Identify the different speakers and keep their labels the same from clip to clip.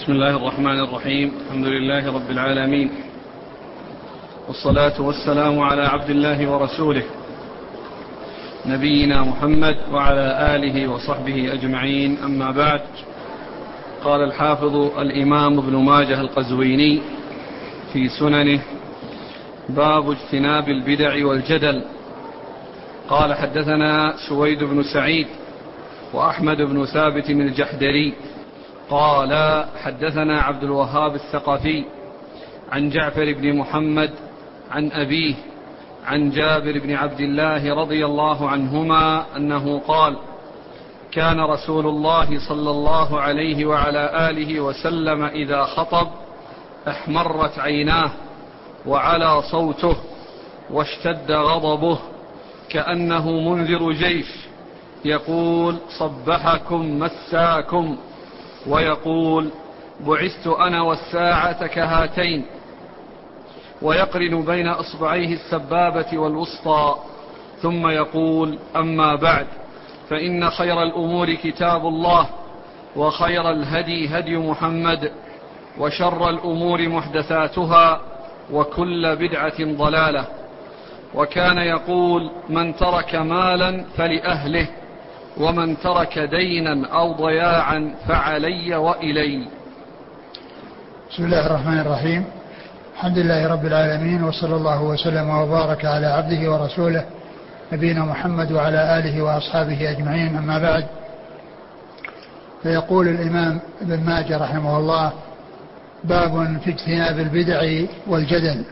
Speaker 1: بسم الله الرحمن الرحيم. الحمد لله رب العالمين، والصلاة والسلام على عبد الله ورسوله نبينا محمد وعلى آله وصحبه أجمعين، أما بعد. قال الحافظ الإمام ابن ماجه القزويني في سننه: باب اجتناب البدع والجدل. قال: حدثنا سويد بن سعيد وأحمد بن ثابت الجحدري قال: حدثنا عبد الوهاب الثقفي عن جعفر بن محمد عن أبيه عن جابر بن عبد الله رضي الله عنهما أنه قال: كان رسول الله صلى الله عليه وعلى آله وسلم إذا خطب احمرت عيناه وعلى صوته واشتد غضبه كأنه منذر جيش، يقول: صبحكم مساكم، ويقول: بعثت أنا والساعة كهاتين، ويقرن بين أصبعيه السبابة والوسطى، ثم يقول: أما بعد، فإن خير الأمور كتاب الله، وخير الهدي هدي محمد، وشر الأمور محدثاتها، وكل بدعة ضلالة. وكان يقول: من ترك مالا فلأهله، ومن ترك دينا أو ضياعا فعلي وإلي.
Speaker 2: بسم الله الرحمن الرحيم. الحمد لله رب العالمين، وصلى الله وسلم وبارك على عبده ورسوله نبينا محمد وعلى آله وأصحابه أجمعين، أما بعد. فيقول الإمام ابن ماجه رحمه الله: باب في اجتناب البدع والجدل.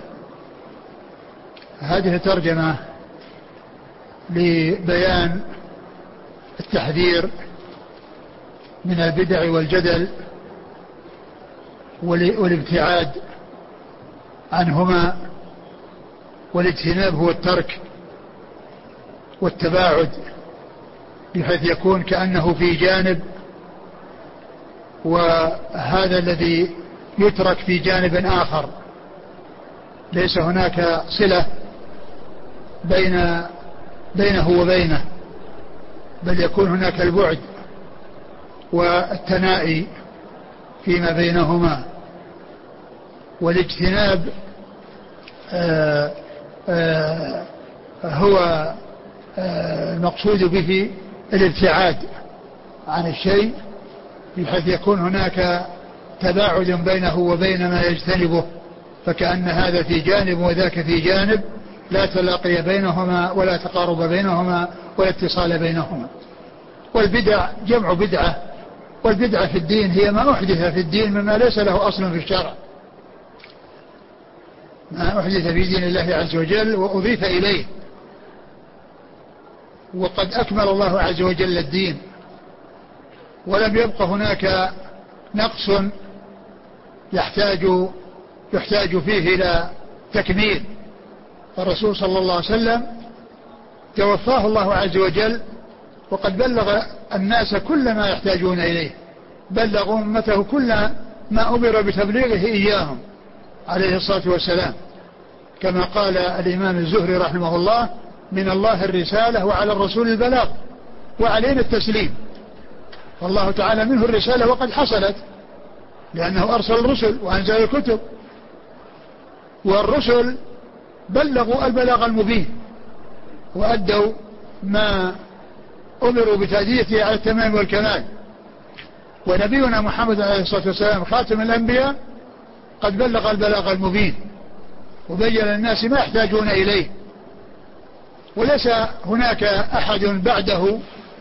Speaker 2: هذه ترجمة لبيان التحذير من البدع والجدل والابتعاد عنهما. والاجتناب هو الترك والتباعد، بحيث يكون كأنه في جانب، وهذا الذي يترك في جانب آخر، ليس هناك صلة بينه وبينه، بل يكون هناك البعد والتنائي فيما بينهما. والاجتناب هو المقصود به الابتعاد عن الشيء، بحيث يكون هناك تباعد بينه وبين ما يجتنبه، فكأن هذا في جانب وذاك في جانب، لا تلاقي بينهما ولا تقارب بينهما ولا اتصال بينهما. والبدع جمع بدعة، والبدعة في الدين هي ما أحدث في الدين مما ليس له أصل في الشرع، ما أحدث في دين الله عز وجل وأضيف إليه. وقد أكمل الله عز وجل الدين، ولم يبق هناك نقص يحتاج فيه إلى تكميل. الرسول صلى الله عليه وسلم توفاه الله عز وجل وقد بلغ الناس كل ما يحتاجون إليه، بلغ أمته كل ما أمر بتبليغه إياهم عليه الصلاة والسلام، كما قال الإمام الزهري رحمه الله: من الله الرسالة وعلى الرسول البلاغ وعلينا التسليم. والله تعالى منه الرسالة وقد حصلت، لأنه أرسل الرسل وأنزل الكتب، والرسل بلغوا البلاغ المبين وأدوا ما أمروا بتأديته على التمام والكمال. ونبينا محمد عليه الصلاة والسلام خاتم الأنبياء قد بلغ البلاغ المبين وبين للناس ما يحتاجون إليه، وليس هناك أحد بعده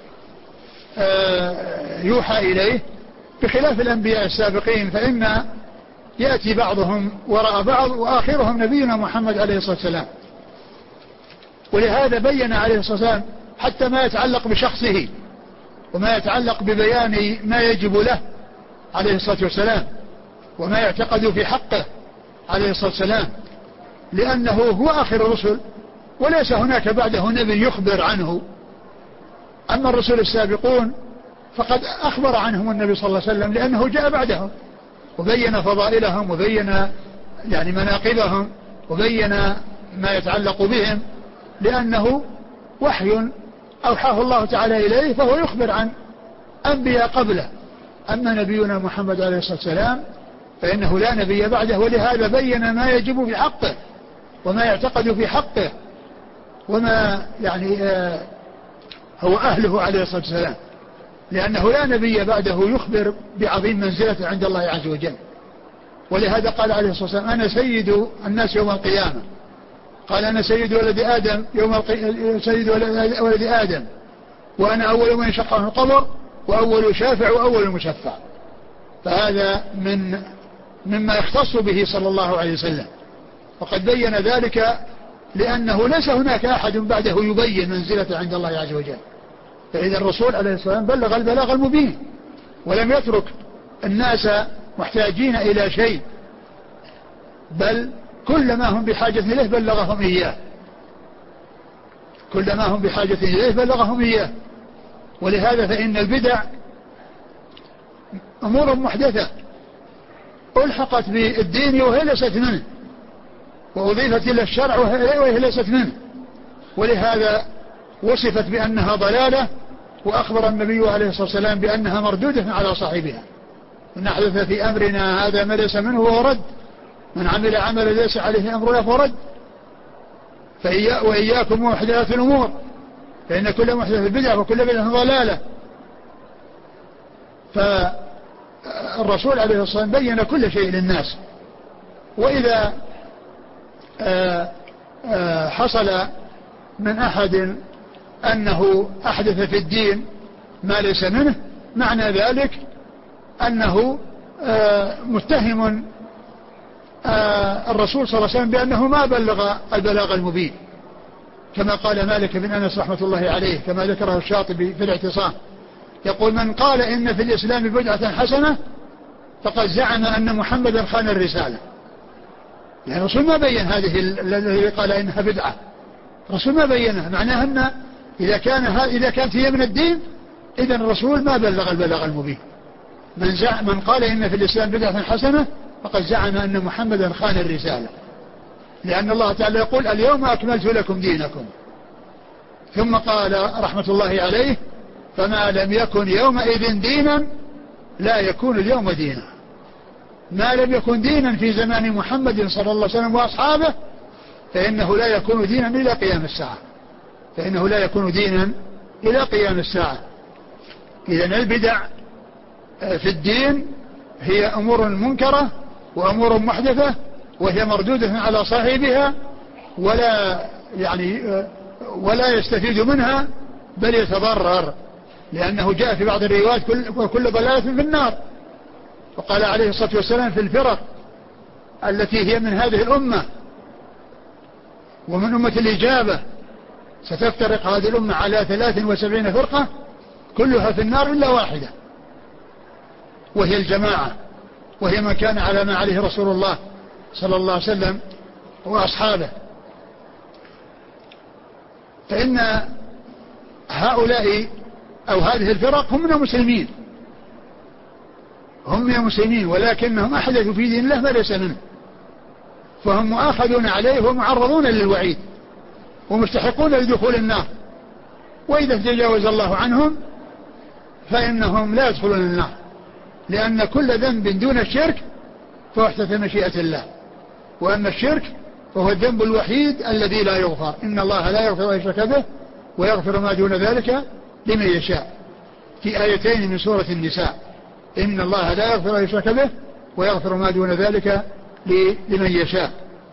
Speaker 2: يوحى إليه، بخلاف الأنبياء السابقين، فإن يأتي بعضهم وراء بعض، وآخرهم نبينا محمد عليه الصلاة والسلام. ولهذا بين عليه الصلاة والسلام حتى ما يتعلق بشخصه وما يتعلق ببيان ما يجب له عليه الصلاة والسلام وما يعتقد في حقه عليه الصلاة والسلام، لأنه هو آخر الرسل وليس هناك بعده نبي يخبر عنه. أما الرسل السابقون فقد أخبر عنهم النبي صلى الله عليه وسلم، لأنه جاء بعدهم وبين فضائلهم وبين مناقبهم وبين ما يتعلق بهم، لأنه وحي أوحاه الله تعالى إليه، فهو يخبر عن أنبياء قبله أما نبينا محمد عليه الصلاة والسلام فإنه لا نبي بعده، ولهذا بين ما يجب في حقه وما يعتقد في حقه وما يعني هو أهله عليه الصلاة والسلام، لأنه لا نبي بعده يخبر بعظيم منزلته عند الله عز وجل. ولهذا قال عليه الصلاة والسلام أنا سيد الناس يوم القيامة، قال أنا سيد ولد آدم سيد ولد آدم، وأنا أول من يشق عنه القبر وأول شافع وأول مشفع. فهذا مما يختص به صلى الله عليه وسلم، وقد بين ذلك لأنه ليس هناك أحد بعده يبين منزلته عند الله عز وجل. فإذا الرسول عليه الصلاة والسلام بلغ البلاغ المبين ولم يترك الناس محتاجين إلى شيء، بل كل ما هم بحاجة إليه بلغهم إياه، كل ما هم بحاجة إليه بلغهم إياه. ولهذا فإن البدع أمور محدثة ألحقت بالدين وهي ليست منه، وأضيفت إلى الشرع وهي ليست منه، ولهذا وصفت بأنها ضلالة، وأخبر النبي عليه الصلاة والسلام بأنها مردودة على صاحبها. إن أحدث في أمرنا هذا ما ليس منه وهو رد، من عمل عملا ليس عليه أمرنا فهو رد. وإياكم ومحدثات الأمور فإن كل محدث بدعة وكل بدعة ضلالة. فالرسول عليه الصلاة والسلام بين كل شيء للناس. وإذا حصل من أحد أنه أحدث في الدين ما ليس منه، معنى ذلك أنه متهم الرسول صلى الله عليه وسلم بأنه ما بلغ البلاغ المبين، كما قال مالك بن أنس رحمة الله عليه، كما ذكره الشاطبي في الاعتصام، يقول من قال إن في الإسلام بدعة حسنة فقد زعم أن محمدا خان الرسالة. يعني الرسول ما بين هذه الذي قال إنها بدعة، الرسول ما بينها، معناها أن إذا كانت هي من الدين إذن الرسول ما بلغ البلاغ المبين. من قال إن في الإسلام بدعة حسنة فقد زعم أن محمدا خان الرسالة، لأن الله تعالى يقول اليوم أكملت لكم دينكم، ثم قال رحمة الله عليه فما لم يكن يومئذ دينا لا يكون اليوم دينا. ما لم يكن دينا في زمان محمد صلى الله عليه وسلم وأصحابه فإنه لا يكون دينا إلى قيام الساعة، فإنه لا يكون دينا إلى قيام الساعة. إذن البدع في الدين هي أمور منكرة وأمور محدثة، وهي مردودة على صاحبها ولا يستفيد منها بل يتضرر، لأنه جاء في بعض الروايات كل ضلالة في النار. وقال عليه الصلاة والسلام في الفرق التي هي من هذه الأمة ومن أمة الإجابة ستفترق هذه الأمة على 73 فرقة كلها في النار إلا واحدة، وهي الجماعة، وهي من كان على ما عليه رسول الله صلى الله عليه وسلم وأصحابه. فإن هؤلاء أو هذه الفرق هم من المسلمين، هم من المسلمين، ولكنهم أحدثوا في دين الله ما ليس منه، فهم مؤاخذون عليه ومعرضون للوعيد ومستحقون لدخول النار. وإذا تجاوز الله عنهم فإنهم لا يدخلون النار، لأن كل ذنب دون الشرك فهو تحت مشيئة الله، وأن الشرك فهو الذنب الوحيد الذي لا يغفر. إن الله لا يغفر أن يشرك به ويغفر ما دون ذلك لمن يشاء، في آيتين من سورة النساء، إن الله لا يغفر أن يشرك به ويغفر ما دون ذلك لمن يشاء.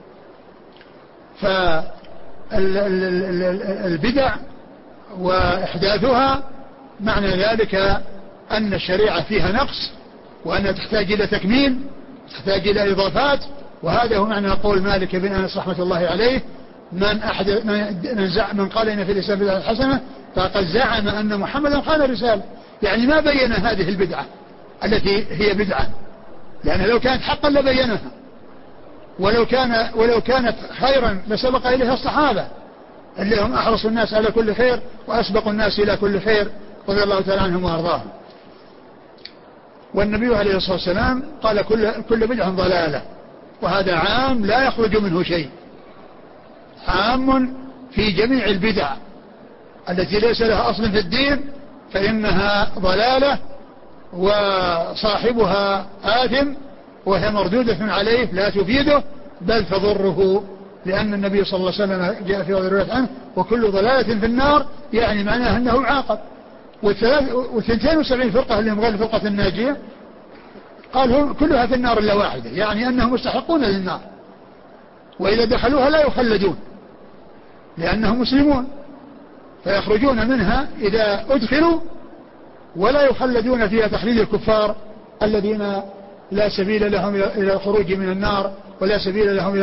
Speaker 2: فالبدع وإحداثها معنى ذلك أن الشريعة فيها نقص، وأنها تحتاج إلى تكميل، تحتاج إلى إضافات. وهذا هو معنى قول مالك بن أنس رحمة الله عليه من قال إن في الإسلام بدعة حسنة فقد زعم أن محمدا خان الرسالة، يعني ما بين هذه البدعة التي هي بدعة، لأن لو كانت حقا لبينها، ولو كانت خيرا لسبق إليها الصحابة اللي هم أحرصوا الناس على كل خير وأسبقوا الناس إلى كل خير رضي الله تعالى عنهم وأرضاهم. والنبي عليه الصلاة والسلام قال كل بدعة ضلالة، وهذا عام لا يخرج منه شيء، عام في جميع البدع التي ليس لها أصل في الدين فإنها ضلالة وصاحبها آثم وهي مردودة عليه لا تفيده بل تضره، لأن النبي صلى الله عليه وسلم جاء في رواية عنه وكل ضلالة في النار، يعني معناه أنه عاقب. و72 فرقة اللي هم غير الفرقة الناجية قال هم كلها في النار إلا واحدة، يعني أنهم مستحقون للنار، وإذا دخلوها لا يخلدون لأنهم مسلمون، فيخرجون منها إذا أدخلوا ولا يخلدون فيها تخليد الكفار الذين لا سبيل لهم إلى الخروج من النار ولا سبيل لهم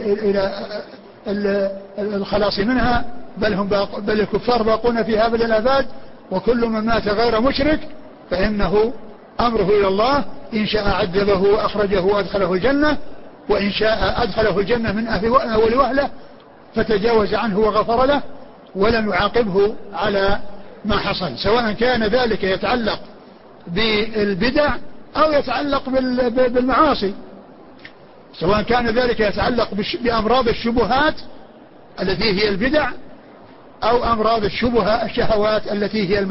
Speaker 2: إلى الخلاص منها، بل الكفار باقون فيها أبد الآباد. وكل من مات غير مشرك فإنه أمره إلى الله، إن شاء عذبه وأخرجه وأدخله الجنة، وإن شاء أدخله الجنة من أول وهلة فتجاوز عنه وغفر له ولم يعاقبه على ما حصل، سواء كان ذلك يتعلق بالبدع أو يتعلق بالمعاصي، سواء كان ذلك يتعلق بأمراض الشبهات التي هي البدع أو أمراض الشهوات التي هي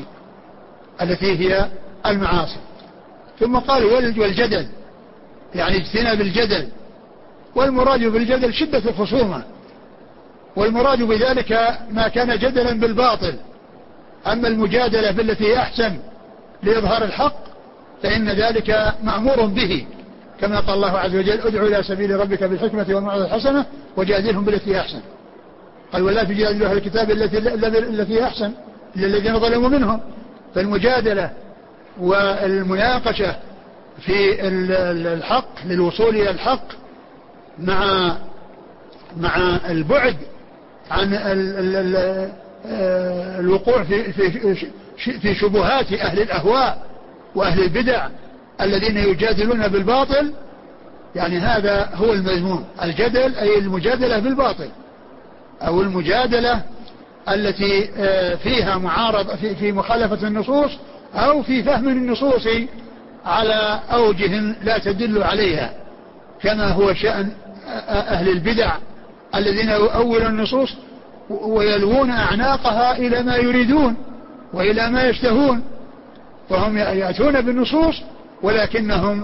Speaker 2: المعاصي. ثم قال والجدل، يعني اجتناب الجدل، والمراد بالجدل شدة الخصومة، والمراد بذلك ما كان جدلا بالباطل. أما المجادلة بالتي هي أحسن لإظهار الحق فإن ذلك مأمور به، كما قال الله عز وجل ادعو إلى سبيل ربك بالحكمة والموعظة الحسنة وجادلهم بالتي هي أحسن. قال ولا تجادلوا أهل الكتاب التي هي أحسن للذين ظلموا منهم. فالمجادلة والمناقشة في الحق للوصول إلى الحق مع البعد عن الوقوع في شبهات أهل الأهواء وأهل البدع الذين يجادلون بالباطل، يعني هذا هو المذموم. الجدل أي المجادلة بالباطل أو المجادلة التي فيها معارضة في مخالفة النصوص أو في فهم النصوص على أوجه لا تدل عليها، كما هو شأن أهل البدع الذين يؤولون النصوص ويلوون أعناقها إلى ما يريدون وإلى ما يشتهون، وهم يأتون بالنصوص ولكنهم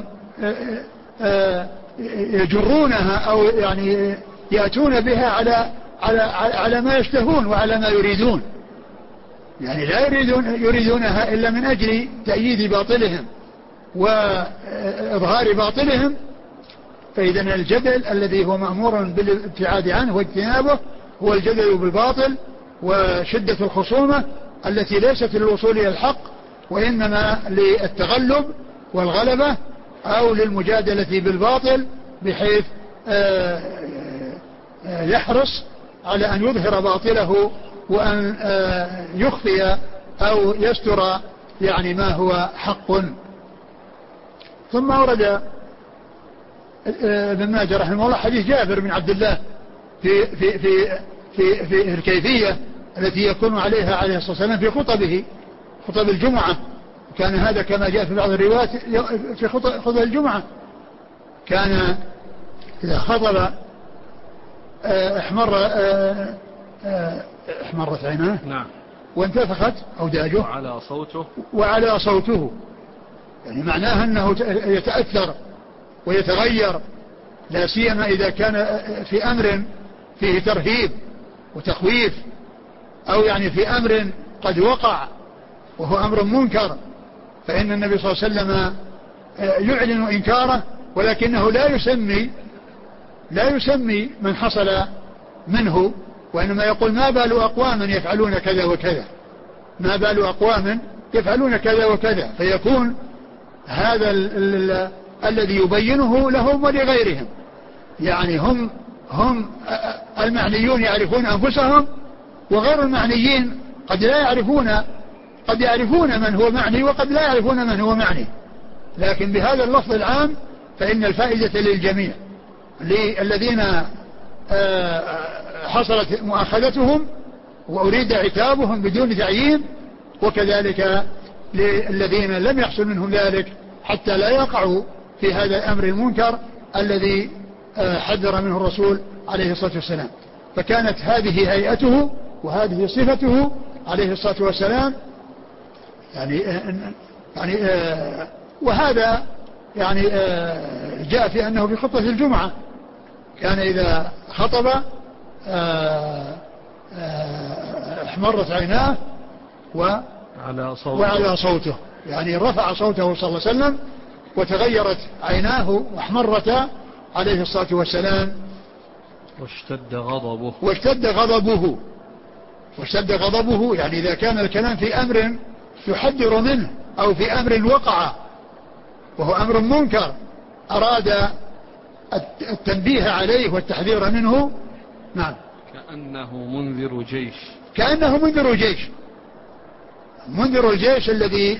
Speaker 2: يجرونها أو يعني يأتون بها على ما يشتهون وعلى ما يريدون، يعني لا يريدونها إلا من أجل تأييد باطلهم وإظهار باطلهم. فإذا الجدل الذي هو مأمور بالابتعاد عنه واجتنابه هو الجدل بالباطل وشدة الخصومة التي ليست للوصول إلى الحق وإنما للتغلب والغلبة أو للمجادلة بالباطل، بحيث يحرص على أن يظهر باطله وأن يخفي أو يستر يعني ما هو حق. ثم أورد ابن ماجه رحمه الله حديث جابر بن عبد الله في الكيفية التي يكون عليها عليه الصلاة والسلام في خطب الجمعة. كان هذا كما جاء في بعض الروايات في خطب الجمعة، كان إذا خطب احمرت عيناه،
Speaker 1: نعم،
Speaker 2: وانتفخت أوداجه وعلى صوته، يعني معناها أنه يتأثر ويتغير، لا سيما إذا كان في أمر فيه ترهيب وتخويف أو يعني في أمر قد وقع وهو أمر منكر، فإن النبي صلى الله عليه وسلم يعلن إنكاره، ولكنه لا يسمي من حصل منه، وإنما يقول ما بال أقوام يفعلون كذا وكذا، ما بال أقوام يفعلون كذا وكذا، فيكون هذا الذي يبينه لهم ولغيرهم، يعني هم المعنيون يعرفون أنفسهم، وغير المعنيين قد يعرفون من هو معني وقد لا يعرفون من هو معني، لكن بهذا اللفظ العام فإن الفائدة للجميع، للذين حصلت مؤاخذتهم وأريد عتابهم بدون تعيين، وكذلك للذين لم يحصل منهم ذلك حتى لا يقعوا في هذا الأمر المنكر الذي حذر منه الرسول عليه الصلاة والسلام. فكانت هذه هيئته وهذه صفته عليه الصلاة والسلام، يعني يعني وهذا يعني جاء في أنه في خطبة الجمعة كان إذا خطب احمرت عيناه وعلى صوته، يعني رفع صوته صلى الله عليه وسلم وتغيرت عيناه واحمرت عليه الصلاة والسلام واشتد غضبه. يعني إذا كان الكلام في أمر يحذر منه أو في أمر وقع وهو أمر منكر منكر التنبيه عليه والتحذير منه. نعم.
Speaker 1: كأنه منذر جيش منذر الجيش الذي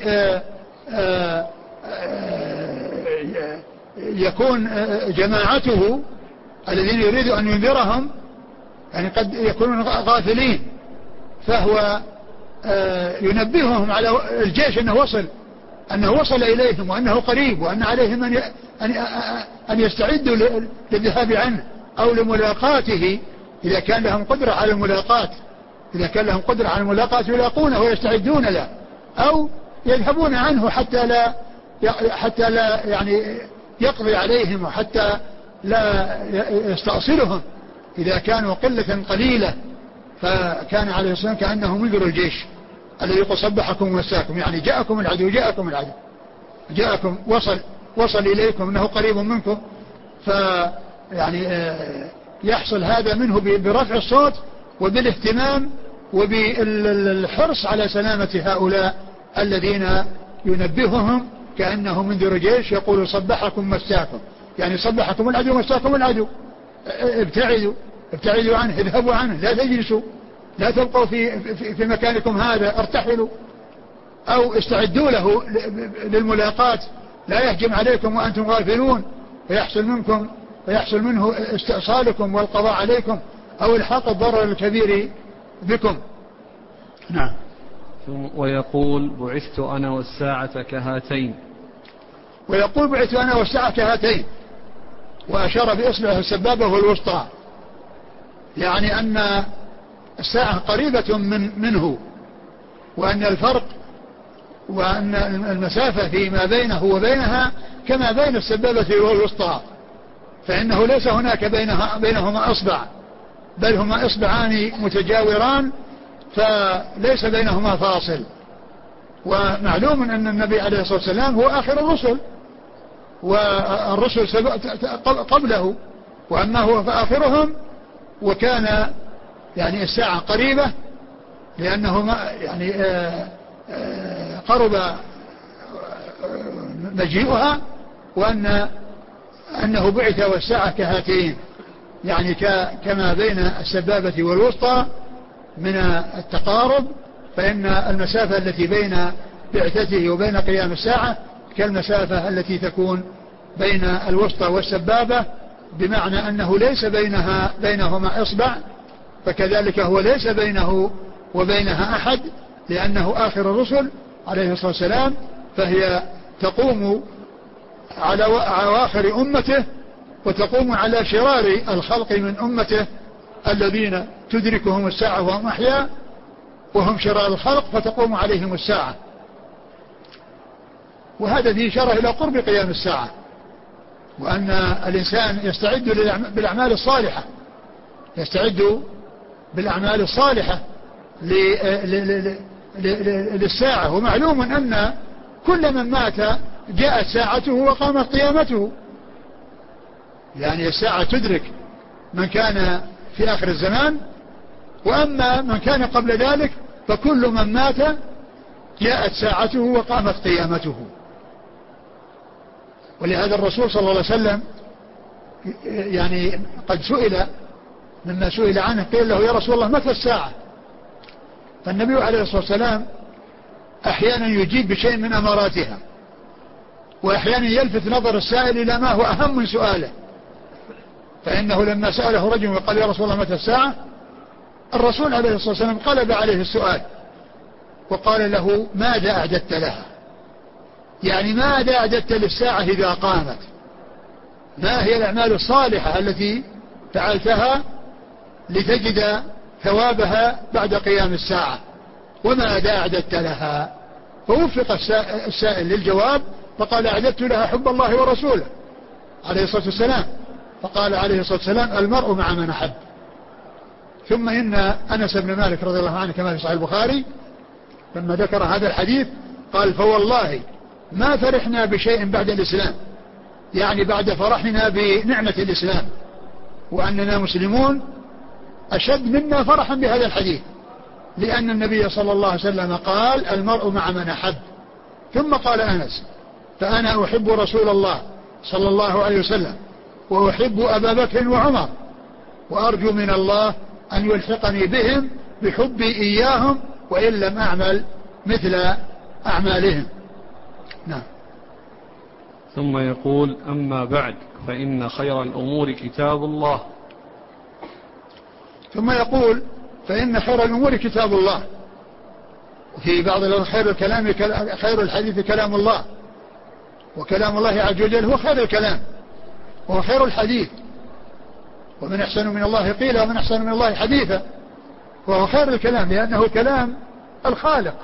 Speaker 1: يكون جماعته الذين يريد أن ينذرهم يعني قد يكونون غافلين، فهو ينبههم على الجيش أنه وصل إليهم وأنه قريب وأن عليهم أن يستعدوا للذهاب عنه أو لملاقاته إذا كان لهم قدرة على الملاقاة يلاقونه ويستعدون له، أو يذهبون عنه حتى لا يعني يقضي عليهم وحتى لا يستأصلهم إذا كانوا قلة قليلة. فكان عليه الصلاة والسلام كأنه منذر الجيش الذي يقول صبحكم ومساكم، يعني جاءكم العدو جاءكم وصل إليكم أنه قريب منكم، فيعني يحصل هذا منه برفع الصوت وبالاهتمام وبالحرص على سلامة هؤلاء الذين ينبههم كأنه منذر جيش يقول صبحكم مساكم، يعني صبحكم العدو مساكم العدو، ابتعدوا عنه، اذهبوا عنه، لا تجلسوا، لا تبقوا في مكانكم هذا، ارتحلوا أو استعدوا له للملاقات، لا يهجم عليكم وأنتم غافلون ويحصل منه استئصالكم والقضاء عليكم أو الحاق الضرر الكبير بكم. نعم. ويقول بعثت أنا والساعة كهاتين.
Speaker 2: وأشار بإصبعه السبابة والوسطى، يعني أن الساعة قريبة منه، وأن الفرق وأن المسافة فيما بينه وبينها كما بين السبابة والوسطى، فإنه ليس هناك بينهما أصبع، بل هما إصبعان متجاوران فليس بينهما فاصل. ومعلوم أن النبي عليه الصلاة والسلام هو آخر الرسل، والرسل قبله، وأما هو فآخرهم، وكان يعني الساعة قريبة لأنه يعني قرب مجيئها، وأنه بعث والساعة كهاتين، يعني كما بين السبابة والوسطى من التقارب، فإن المسافة التي بين بعثته وبين قيام الساعة كالمسافة التي تكون بين الوسطى والسبابة، بمعنى أنه ليس بينهما إصبع، فكذلك هو ليس بينه وبينها أحد لأنه آخر الرسل عليه الصلاة والسلام، فهي تقوم على أواخر أمته وتقوم على شرار الخلق من أمته الذين تدركهم الساعة وهم أحياء وهم شرار الخلق، فتقوم عليهم الساعة. وهذا فيه إشارة إلى قرب قيام الساعة، وأن الإنسان يستعد بالأعمال الصالحة للساعة. ومعلوم أن كل من مات جاءت ساعته وقامت قيامته، يعني الساعة تدرك من كان في آخر الزمان، وأما من كان قبل ذلك فكل من مات جاءت ساعته وقامت قيامته. ولهذا الرسول صلى الله عليه وسلم يعني قد سئل، مما سئل عنه قيل له يا رسول الله متى الساعة؟ فالنبي عليه الصلاة والسلام أحيانا يجيب بشيء من أماراتها، وأحيانا يلفت نظر السائل إلى ما هو أهم من سؤاله. فإنه لما سأله رجل وقال يا رسول الله متى الساعة، الرسول عليه الصلاة والسلام قلب عليه السؤال وقال له ماذا أعددت لها؟ يعني ماذا أعددت للساعة إذا قامت؟ ما هي الأعمال الصالحة التي فعلتها لتجد ثوابها بعد قيام الساعة؟ وماذا أعددت لها؟
Speaker 1: فوفق السائل للجواب فقال أعددت لها حب الله ورسوله عليه الصلاة والسلام. فقال عليه الصلاة والسلام المرء مع من أحب. ثم إن أنس بن مالك رضي الله عنه كما في صحيح البخاري لما ذكر هذا الحديث قال فوالله ما فرحنا بشيء بعد الإسلام، يعني بعد فرحنا بنعمة الإسلام وأننا مسلمون أشد منا فرحا بهذا الحديث، لأن النبي صلى الله عليه وسلم قال المرء مع من أحب. ثم قال أنس فأنا أحب رسول الله صلى الله عليه وسلم وأحب أبا بكر وعمر وأرجو من الله أن يلحقني بهم بحبي إياهم وإن لم أعمل مثل أعمالهم. نعم.
Speaker 3: ثم يقول أما بعد فإن خير الأمور كتاب الله.
Speaker 1: ثم يقول فإن خير الأمور كتاب الله، وفي بعض خير الكلام خير الحديث كلام الله، وكلام الله عز وجل هو خير الكلام وهو خير الحديث، ومن أحسن من الله قيل ومن أحسن من الله حديثا، وهو خير الكلام لأنه كلام الخالق،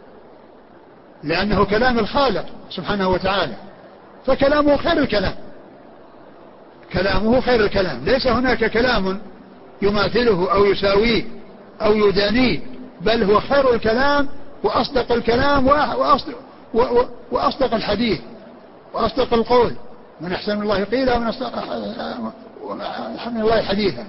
Speaker 1: لأنه كلام الخالق سبحانه وتعالى، فكلامه خير الكلام، كلامه خير الكلام، ليس هناك كلام يماثله أو يساويه أو يدانيه، بل هو خير الكلام وأصدق الكلام وأصدق الحديث وأصدق القول، من أحسن من الله قيل ومن أصدق من الله حديثا.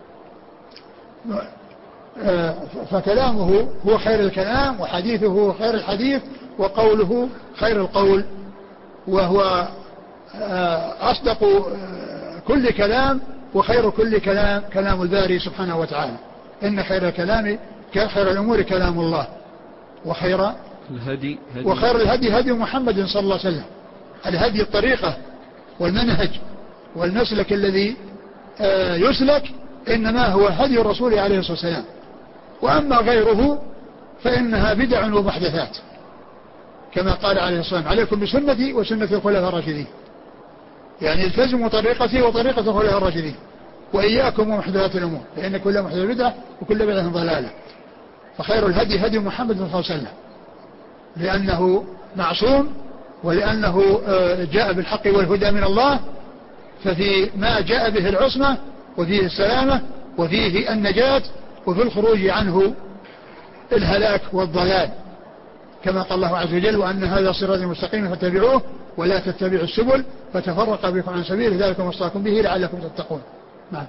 Speaker 1: فكلامه هو خير الكلام وحديثه هو خير الحديث وقوله خير القول، وهو أصدق كل كلام وخير كل كلام كلام الباري سبحانه وتعالى. إن خير الكلام خير الأمور كلام الله وخير الهدي هدي محمد صلى الله عليه وسلم. الهدي الطريقة والمنهج والمسلك الذي يسلك إنما هو هدي الرسول عليه الصلاة والسلام، وأما غيره فإنها بدع ومحدثات، كما قال عليه الصلاة والسلام عليكم بسنتي وسنة الخلفاء الراشدين، يعني التزموا طريقتي وطريقة الخلفاء الراشدين وإياكم ومحدثات الأمور فإن كل محدث بدعة وكل بدعة ضلالة. فخير الهدي هدي محمد صلى الله عليه وسلم لأنه معصوم ولأنه جاء بالحق والهدى من الله، ففي ما جاء به العصمة وفيه السلامة وفيه النجاة وفي الخروج عنه الهلاك والضلال، كما قال الله عز وجل وأن هذا صراطي مستقيما فاتبعوه ولا تتبعوا السبل فتفرق بكم عن سبيله ذلكم وصاكم به لعلكم تتقون. نعم.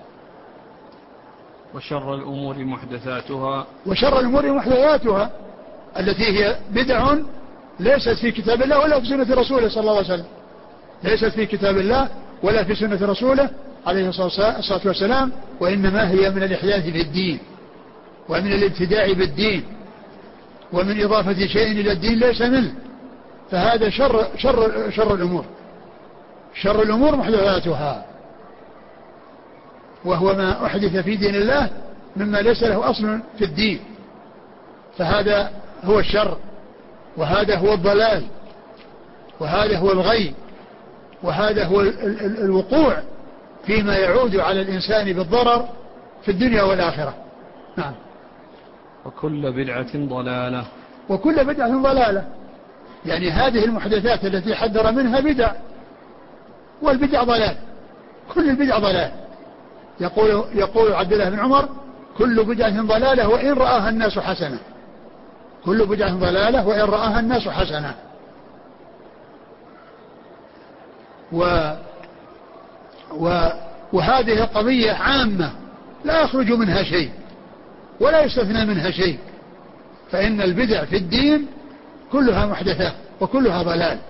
Speaker 3: وشر الأمور محدثاتها.
Speaker 1: وشر الأمور محدثاتها التي هي بدع ليست في كتاب الله ولا في سنة رسوله صلى الله عليه وسلم، ليست في كتاب الله ولا في سنة رسوله عليه الصلاة والسلام، وإنما هي من الإحداث في الدين ومن الابتداع بالدين ومن إضافة شيء إلى الدين ليس منه، فهذا شر الأمور. شر الأمور محدثاتها، وهو ما أحدث في دين الله مما ليس له أصل في الدين، فهذا هو الشر وهذا هو الضلال وهذا هو الغي وهذا هو الوقوع فيما يعود على الإنسان بالضرر في الدنيا والآخرة. نعم.
Speaker 3: وكل بدعة ضلالة.
Speaker 1: وكل بدعة ضلالة، يعني هذه المحدثات التي حذر منها بدع، والبدع ضلال، كل البدع ضلال. يقول عبد الله بن عمر كل بدعة ضلالة وإن رآها الناس حسنة، كل بدعة ضلالة وإن رآها الناس حسنة. وهذه القضية عامة لا يخرج منها شيء ولا يستثنى منها شيء، فإن البدع في الدين كلها محدثة وكلها ضلال.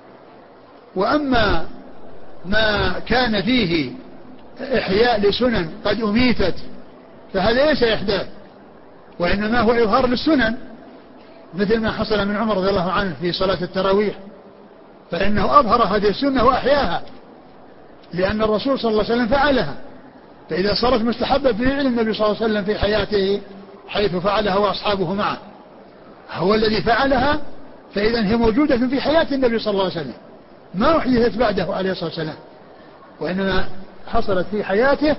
Speaker 1: وأما ما كان فيه إحياء لسنن قد أميتت فهذا ليس إحداث، وإنما هو إظهار للسنن، مثل ما حصل من عمر رضي الله عنه في صلاة التراويح، فإنه أظهر هذه السنة وأحياها لأن الرسول صلى الله عليه وسلم فعلها، فإذا صارت مستحبة في فعل النبي صلى الله عليه وسلم في حياته حيث فعلها وأصحابه معه، هو الذي فعلها، فإذا هي موجودة في حياة النبي صلى الله عليه وسلم ما أحدثت بعده عليه الصلاة والسلام، وإنما حصلت في حياته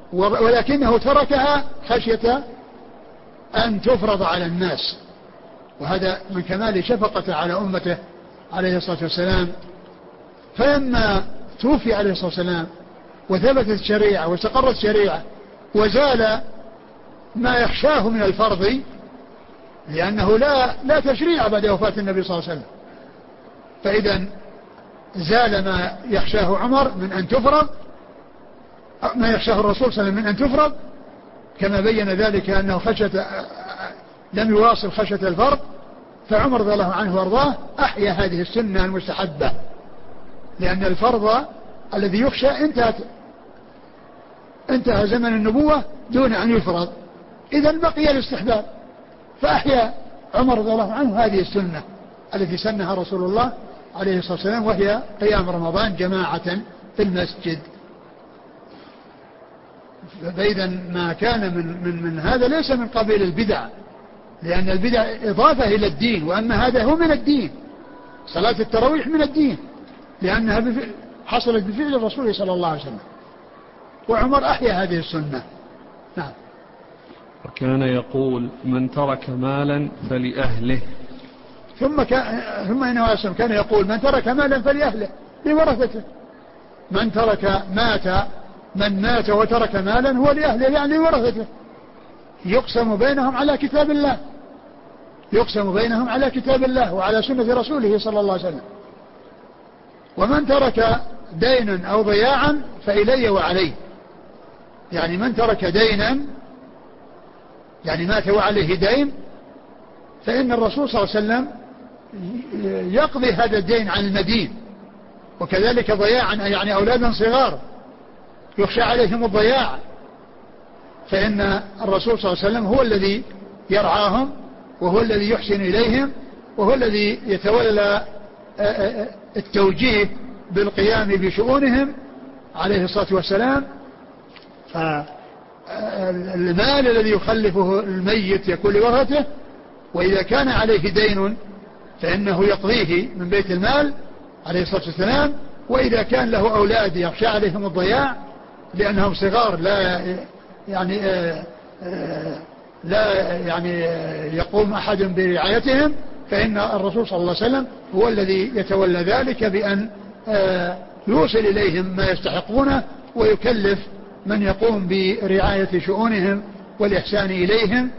Speaker 1: ولكنه تركها خشية أن تفرض على الناس
Speaker 2: وهذا من كمال شفقته على أمته عليه الصلاة والسلام. فلما توفي عليه الصلاة والسلام وثبتت الشريعة واستقرت الشريعة وزال ما يخشاه من الفرض، لأنه لا تشريع بعد وفاة النبي صلى الله عليه وسلم، فإذا زال ما يخشاه عمر من أن تفرض، ما يخشاه الرسول صلى الله عليه وسلم من أن تفرض، كما بين ذلك أنه لم يواصل خشية الفرض، فعمر رضي الله عنه وارضاه أحيا هذه السنة المستحبة، لأن الفرض الذي يخشى انتهى زمن النبوة دون أن يفرض، إذن بقي الاستحباب، فأحيا عمر رضي الله عنه هذه السنة التي سنها رسول الله عليه الصلاة والسلام، وهي قيام رمضان جماعة في المسجد. فإذا ما كان من هذا ليس من قبيل البدع، لأن البدع إضافة إلى الدين، وأما هذا هو من الدين. صلاة التراويح من الدين لأنها حصلت بفعل الرسول صلى الله عليه وسلم، وعمر أحيا هذه السنة. نعم.
Speaker 3: وكان يقول من ترك مالا فلأهله.
Speaker 2: ثم إنه كان يقول من ترك مالا فلأهله لورثته. من مات وترك مالا هو لأهله يعني لورثته، يقسم بينهم على كتاب الله وعلى سنة رسوله صلى الله عليه وسلم. ومن ترك دينا أو ضياعا فإلي وعليه، يعني من ترك دينا يعني مات وعليه دين، فإن الرسول صلى الله عليه وسلم يقضي هذا الدين عن المدين. وكذلك ضياعا يعني أولادا صغار يخشى عليهم الضياع، فإن الرسول صلى الله عليه وسلم هو الذي يرعاهم، وهو الذي يحسن إليهم، وهو الذي يتولى التوجيه بالقيام بشؤونهم عليه الصلاة والسلام. فالمال الذي يخلفه الميت يكون لورثته، وإذا كان عليه دين فإنه يقضيه من بيت المال عليه الصلاة والسلام. وإذا كان له أولاد يخشى عليهم الضياع لأنهم صغار لا يقوم أحد برعايتهم، فإن الرسول صلى الله عليه وسلم هو الذي يتولى ذلك بأن يوصل إليهم ما يستحقونه، ويكلف من يقوم برعاية شؤونهم والإحسان إليهم.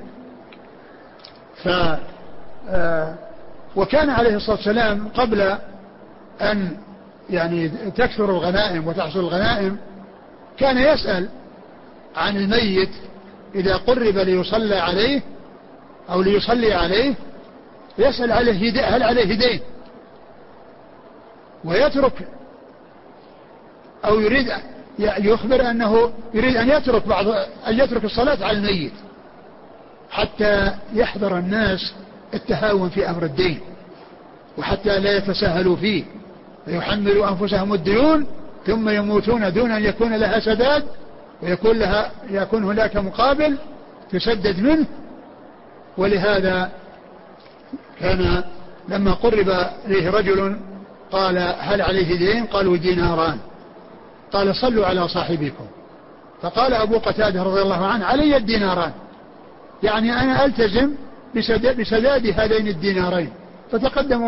Speaker 2: وكان عليه الصلاة والسلام قبل أن تكثر الغنائم وتحصل الغنائم كان يسأل عن الميت إذا قرب ليصلى عليه أو ليصلي عليه، يسأل هل عليه دين، ويترك أو يريد يخبر أنه يريد أن يترك الصلاة على الميت حتى يحذر الناس التهاون في أمر الدين، وحتى لا يتساهلوا فيه ويحملوا أنفسهم الديون ثم يموتون دون أن يكون لها سداد، ويكون هناك مقابل تسدد منه. ولهذا كان لما قرب إليه رجل قال هل عليه دين؟ قالوا ديناران. قال صلوا على صاحبكم. فقال أبو قتادة رضي الله عنه علي الديناران، يعني أنا ألتزم بسداد هذين الدينارين. فتقدم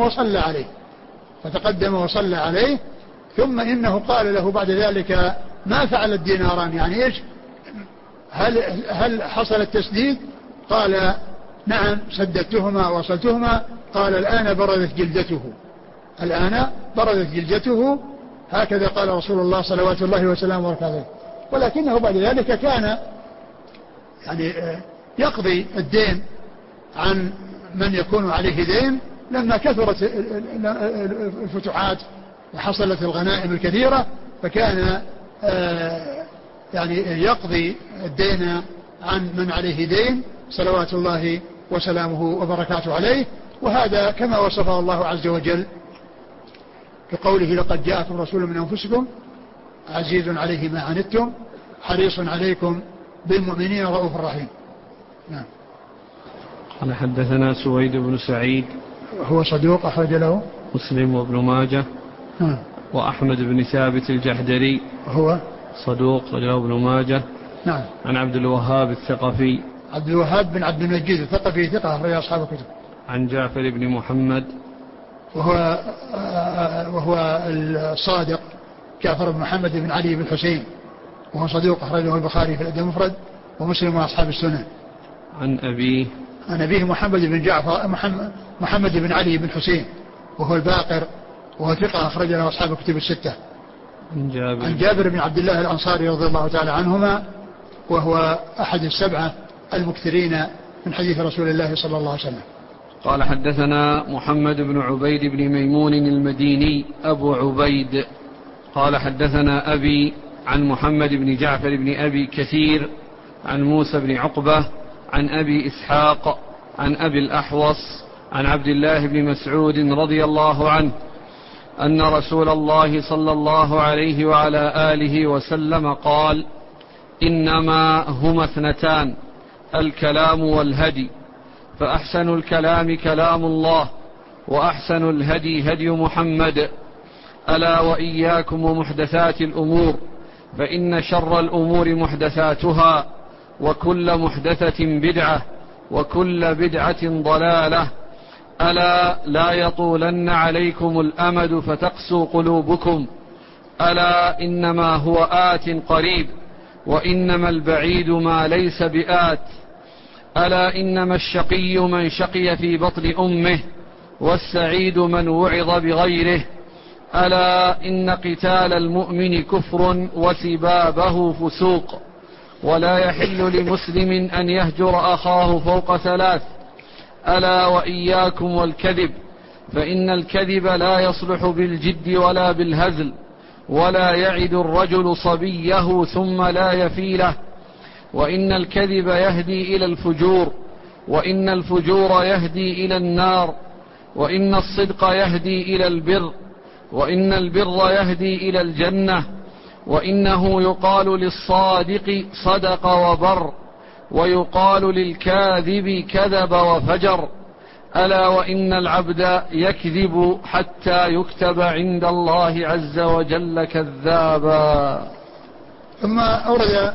Speaker 2: وصلى عليه ثم إنه قال له بعد ذلك ما فعل الديناران، يعني إيش، هل حصل التسديد؟ قال نعم سددتهما ووصلتهما. قال الآن بردت جلدته، هكذا قال رسول الله صلوات الله وسلامه وبركاته. ولكنه بعد ذلك كان يقضي الدين عن من يكون عليه دين لما كثرت الفتوحات وحصلت الغنائم الكثيرة، فكان يقضي الدين عن من عليه دين صلوات الله وسلامه وبركاته عليه. وهذا كما وصفه الله عز وجل بقوله لقد جاءكم رسول من أنفسكم عزيز عليه ما عنتم حريص عليكم بالمؤمنين رؤوف رحيم. نعم.
Speaker 3: قال حدثنا سويد بن سعيد
Speaker 2: هو صدوق أخرج له
Speaker 3: مسلم وابن ماجه. وأحمد بن ثابت الجحدري
Speaker 2: هو
Speaker 3: صدوق له ابن ماجه.
Speaker 2: نعم.
Speaker 3: عن عبد الوهاب الثقفي
Speaker 2: عبد الوهاب بن عبد المجيد الثقفي ثقة أخرج أصحاب الكتب.
Speaker 3: عن جعفر بن محمد
Speaker 2: وهو الصادق جعفر بن محمد بن علي بن حسين، وهو صدوق أخرجه البخاري في الأدب المفرد ومسلم وأصحاب السنن.
Speaker 3: عن أبيه
Speaker 2: محمد بن علي بن حسين وهو الباقر، وهو ثقة أخرج له أصحاب الكتب الستة. عن جابر بن عبد الله الأنصاري رضي الله تعالى عنهما، وهو أحد السبعة المكثرين من حديث رسول الله صلى الله عليه وسلم.
Speaker 3: قال حدثنا محمد بن عبيد بن ميمون المديني أبو عبيد قال حدثنا أبي عن محمد بن جعفر بن أبي كثير عن موسى بن عقبة عن أبي إسحاق عن أبي الأحوص عن عبد الله بن مسعود رضي الله عنه أن رسول الله صلى الله عليه وعلى آله وسلم قال: إنما هما اثنتان، الكلام والهدي، فأحسن الكلام كلام الله، وأحسن الهدي هدي محمد، ألا وإياكم ومحدثات الأمور، فإن شر الأمور محدثاتها، وكل محدثة بدعة، وكل بدعة ضلالة، ألا لا يطولن عليكم الأمد فتقسو قلوبكم، ألا إنما هو آت قريب، وإنما البعيد ما ليس بآت، ألا إنما الشقي من شقي في بطن أمه، والسعيد من وعظ بغيره، ألا إن قتال المؤمن كفر وسبابه فسوق، ولا يحل لمسلم أن يهجر أخاه فوق ثلاث، ألا وإياكم والكذب، فإن الكذب لا يصلح بالجد ولا بالهزل، ولا يعد الرجل صبيه ثم لا يفي له، وإن الكذب يهدي إلى الفجور، وإن الفجور يهدي إلى النار، وإن الصدق يهدي إلى البر، وإن البر يهدي إلى الجنة، وإنه يقال للصادق صدق وبر، ويقال للكاذب كذب وفجر، ألا وإن العبد يكذب حتى يكتب عند الله عز وجل كذابا.
Speaker 2: ثم أورد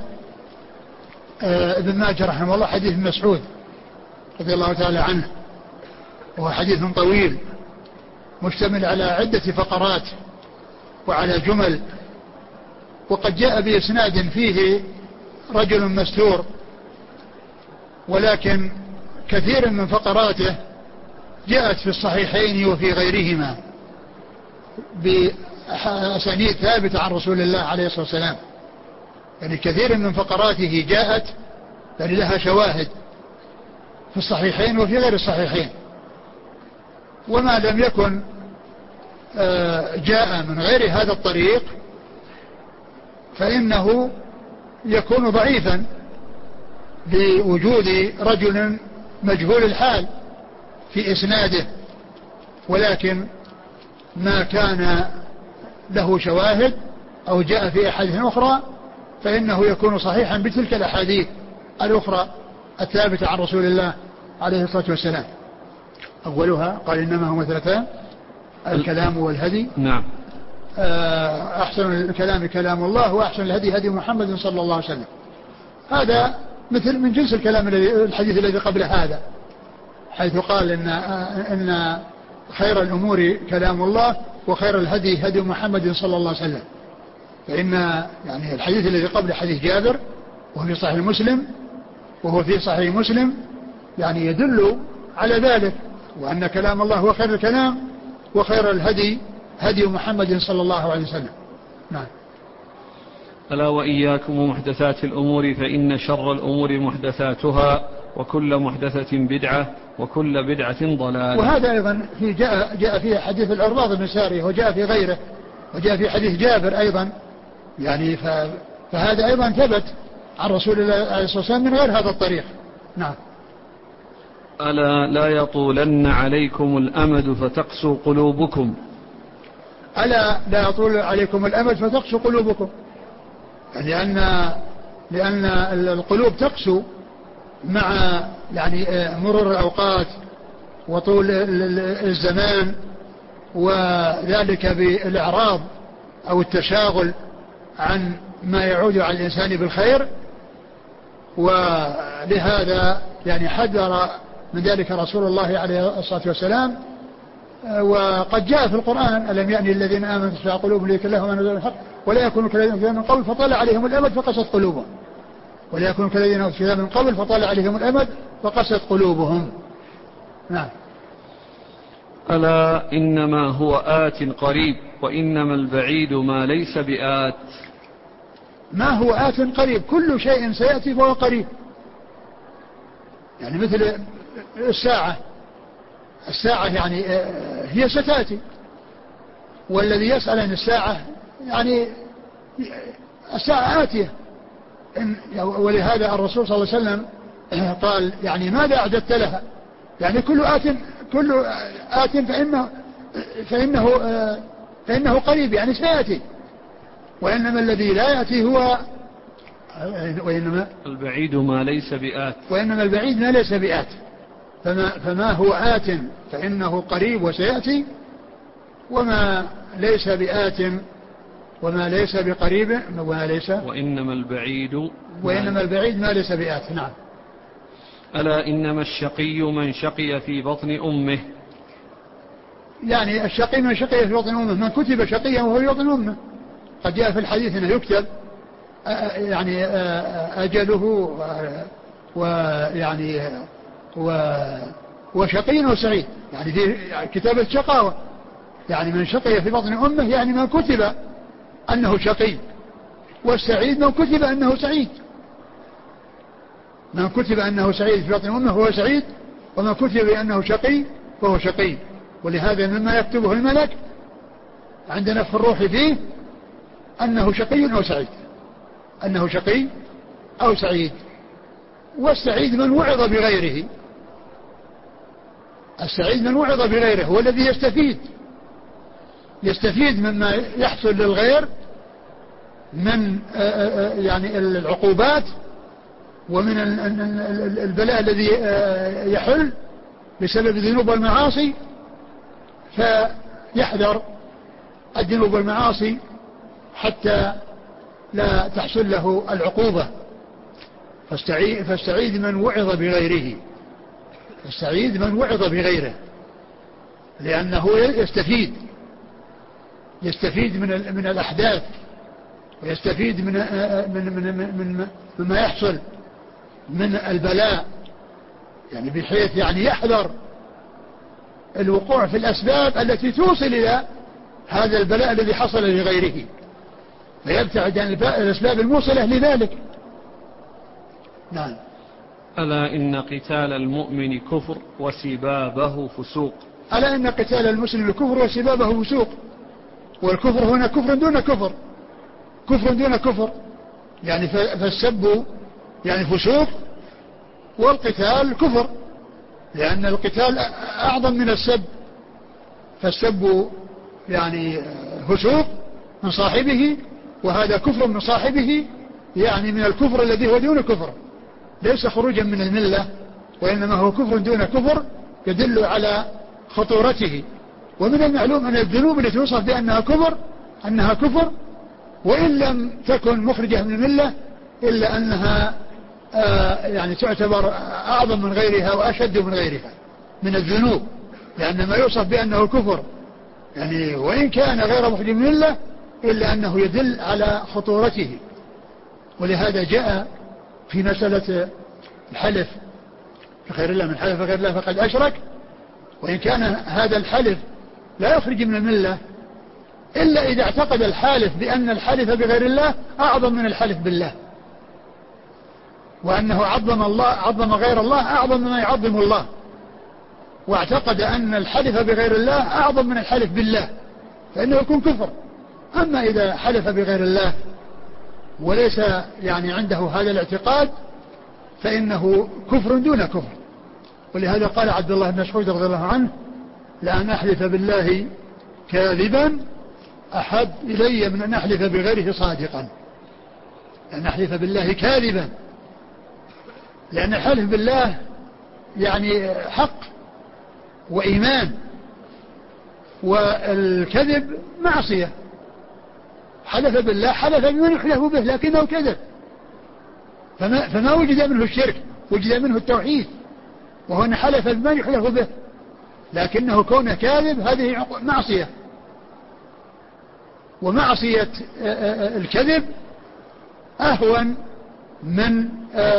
Speaker 2: ابن ماجه رحمه الله حديث ابن مسعود رضي الله تعالى عنه، وهو حديث طويل مشتمل على عدة فقرات وعلى جمل، وقد جاء بإسناد فيه رجل مستور، ولكن كثير من فقراته جاءت في الصحيحين وفي غيرهما بأسانيد ثابتة عن رسول الله عليه الصلاة والسلام، يعني كثير من فقراته جاءت يعني لها شواهد في الصحيحين وفي غير الصحيحين، وما لم يكن جاء من غير هذا الطريق فإنه يكون ضعيفا بوجود رجل مجهول الحال في إسناده، ولكن ما كان له شواهد أو جاء في أحاديث أخرى فإنه يكون صحيحا بتلك الأحاديث الأخرى الثابتة عن رسول الله عليه الصلاة والسلام. أولها قال: إنما هما اثنتان، الكلام والهدي.
Speaker 3: نعم.
Speaker 2: أحسن الكلام كلام الله، وأحسن الهدي هدي محمد صلى الله عليه وسلم. هذا مثل من جنس الكلام الحديث الذي قبل هذا، حيث قال إن خير الأمور كلام الله، وخير الهدي هدي محمد صلى الله عليه وسلم. فإن يعني الحديث الذي قبل حديث جابر وهو في صحيح مسلم يعني يدل على ذلك، وأن كلام الله هو خير الكلام، وخير الهدي هدي محمد صلى الله عليه وسلم. نعم.
Speaker 3: ألا وإياكم ومحدثات الأمور، فإن شر الأمور محدثاتها، وكل محدثة بدعة، وكل بدعة ضلالة.
Speaker 2: وهذا أيضا جاء فيه حديث العرباض بن سارية، وجاء في غيره، وجاء في حديث جابر أيضا، يعني فهذا أيضا ثبت عن رسول الله عليه الصلاة والسلام من غير هذا الطريق. نعم.
Speaker 3: ألا لا يطولن عليكم الأمد فتقسو قلوبكم.
Speaker 2: ألا لا يطول عليكم الأمد فتقسو قلوبكم، لأن القلوب تقسو مع يعني مرور الأوقات وطول الزمان، وذلك بالإعراض أو التشاغل عن ما يعود على الإنسان بالخير. ولهذا يعني حذر من ذلك رسول الله عليه الصلاة والسلام. وقد جاء في القرآن ألم يأني الذين آمنوا تخشع قلوبهم لذكر الله وما نزل من الحق ولا يكونوا كالذين أوتوا من قبل فطال عليهم الأمد فقست قلوبهم ولا يكونوا كالذين أوتوا من قبل فطال عليهم الأمد فقست قلوبهم. نعم.
Speaker 3: ألا إنما هو آت قريب وإنما البعيد ما ليس بآت.
Speaker 2: ما هو آت قريب، كل شيء سيأتي فهو قريب. يعني مثل الساعة يعني هي ستأتي، والذي يسأل عن الساعة يعني الساعة آتية. ولهذا الرسول صلى الله عليه وسلم قال يعني ماذا أعددت لها، يعني كل آت فإنه قريب يعني سيأتي، وإنما الذي لا يأتي هو وإنما
Speaker 3: البعيد ما ليس بآت،
Speaker 2: وإنما البعيد ما ليس بآت. فما هو آت فإنه قريب وسيأتي، وما ليس بآت وما ليس بقريب
Speaker 3: وإنما
Speaker 2: البعيد ما ليس بآت. نعم.
Speaker 3: ألا إنما الشقي من شقي في بطن أمه.
Speaker 2: يعني الشقي من شقي في بطن أمه، من كتب شقيا وهو في بطن أمه. قد جاء في الحديث أنه يكتب يعني أجله ويعني وشقي وسعيد، يعني في كتابة شقاوة، يعني من شقي في بطن أمه يعني من كتب أنه شقي، والسعيد من كتب أنه سعيد. من كتب أنه سعيد في بطن أمه هو سعيد، ومن كتب أنه شقي فهو شقي. ولهذا مما يكتبه الملك عند نفخ الروح فيه أنه شقي أو سعيد، أنه شقي أو سعيد. والسعيد من وعظ بغيره، السعيد من وعظ بغيره هو الذي يستفيد مما يحصل للغير من يعني العقوبات ومن البلاء الذي يحل بسبب الذنوب والمعاصي، فيحذر الذنوب والمعاصي حتى لا تحصل له العقوبة. فالسعيد من وعظ بغيره، السعيد من وعظ بغيره، لأنه يستفيد من الأحداث، ويستفيد مما يحصل من البلاء، يعني بحيث يعني يحذر الوقوع في الأسباب التي توصل إلى هذا البلاء الذي حصل لغيره، فيبتعد عن الأسباب الموصلة لذلك. نعم.
Speaker 3: ألا إن قتال المؤمن كفر وسبابه فسوق.
Speaker 2: ألا إن قتال المسلم كفر وسبابه فسوق. والكفر هنا كفر دون كفر، كفر دون كفر، يعني فالسب يعني فسوق، والقتال كفر، لأن القتال أعظم من السب. فالسب يعني فسوق من صاحبه، وهذا كفر من صاحبه، يعني من الكفر الذي هو دون كفر، ليس خروجا من الملة، وإنما هو كفر دون كفر يدل على خطورته. ومن المعلوم أن الذنوب التي توصف بأنها كفر أنها كفر، وإن لم تكن مخرجة من الملة إلا أنها يعني تعتبر أعظم من غيرها وأشد من غيرها من الذنوب، لأن ما يوصف بأنه كفر يعني وإن كان غير مخرج من الملة إلا أنه يدل على خطورته. ولهذا جاء في مسألة الحلف بغير الله، من حلف بغير الله فقد أشرك، وإن كان هذا الحلف لا يخرج من الملة إلا إذا اعتقد الحالف بأن الحلف بغير الله أعظم من الحلف بالله، وأنه عظم غير الله أعظم مما يعظم الله، واعتقد أن الحلف بغير الله أعظم من الحلف بالله، فإنه يكون كفر. أما إذا حلف بغير الله وليس يعني عنده هذا الاعتقاد فإنه كفر دون كفر. ولهذا قال عبد الله بن مسعود رضي الله عنه: لأن أحلف بالله كاذبا أحب إلي من أن أحلف بغيره صادقا. أن أحلف بالله كاذبا، لأن الحلف بالله يعني حق وإيمان، والكذب معصية. حلف بالله حلف بمن يحلف به لكنه كذب، فما وجد منه الشرك، وجد منه التوحيد. وهو أن حلف بما يحلف به، لكنه كونه كاذب هذه معصية، ومعصية الكذب أهون من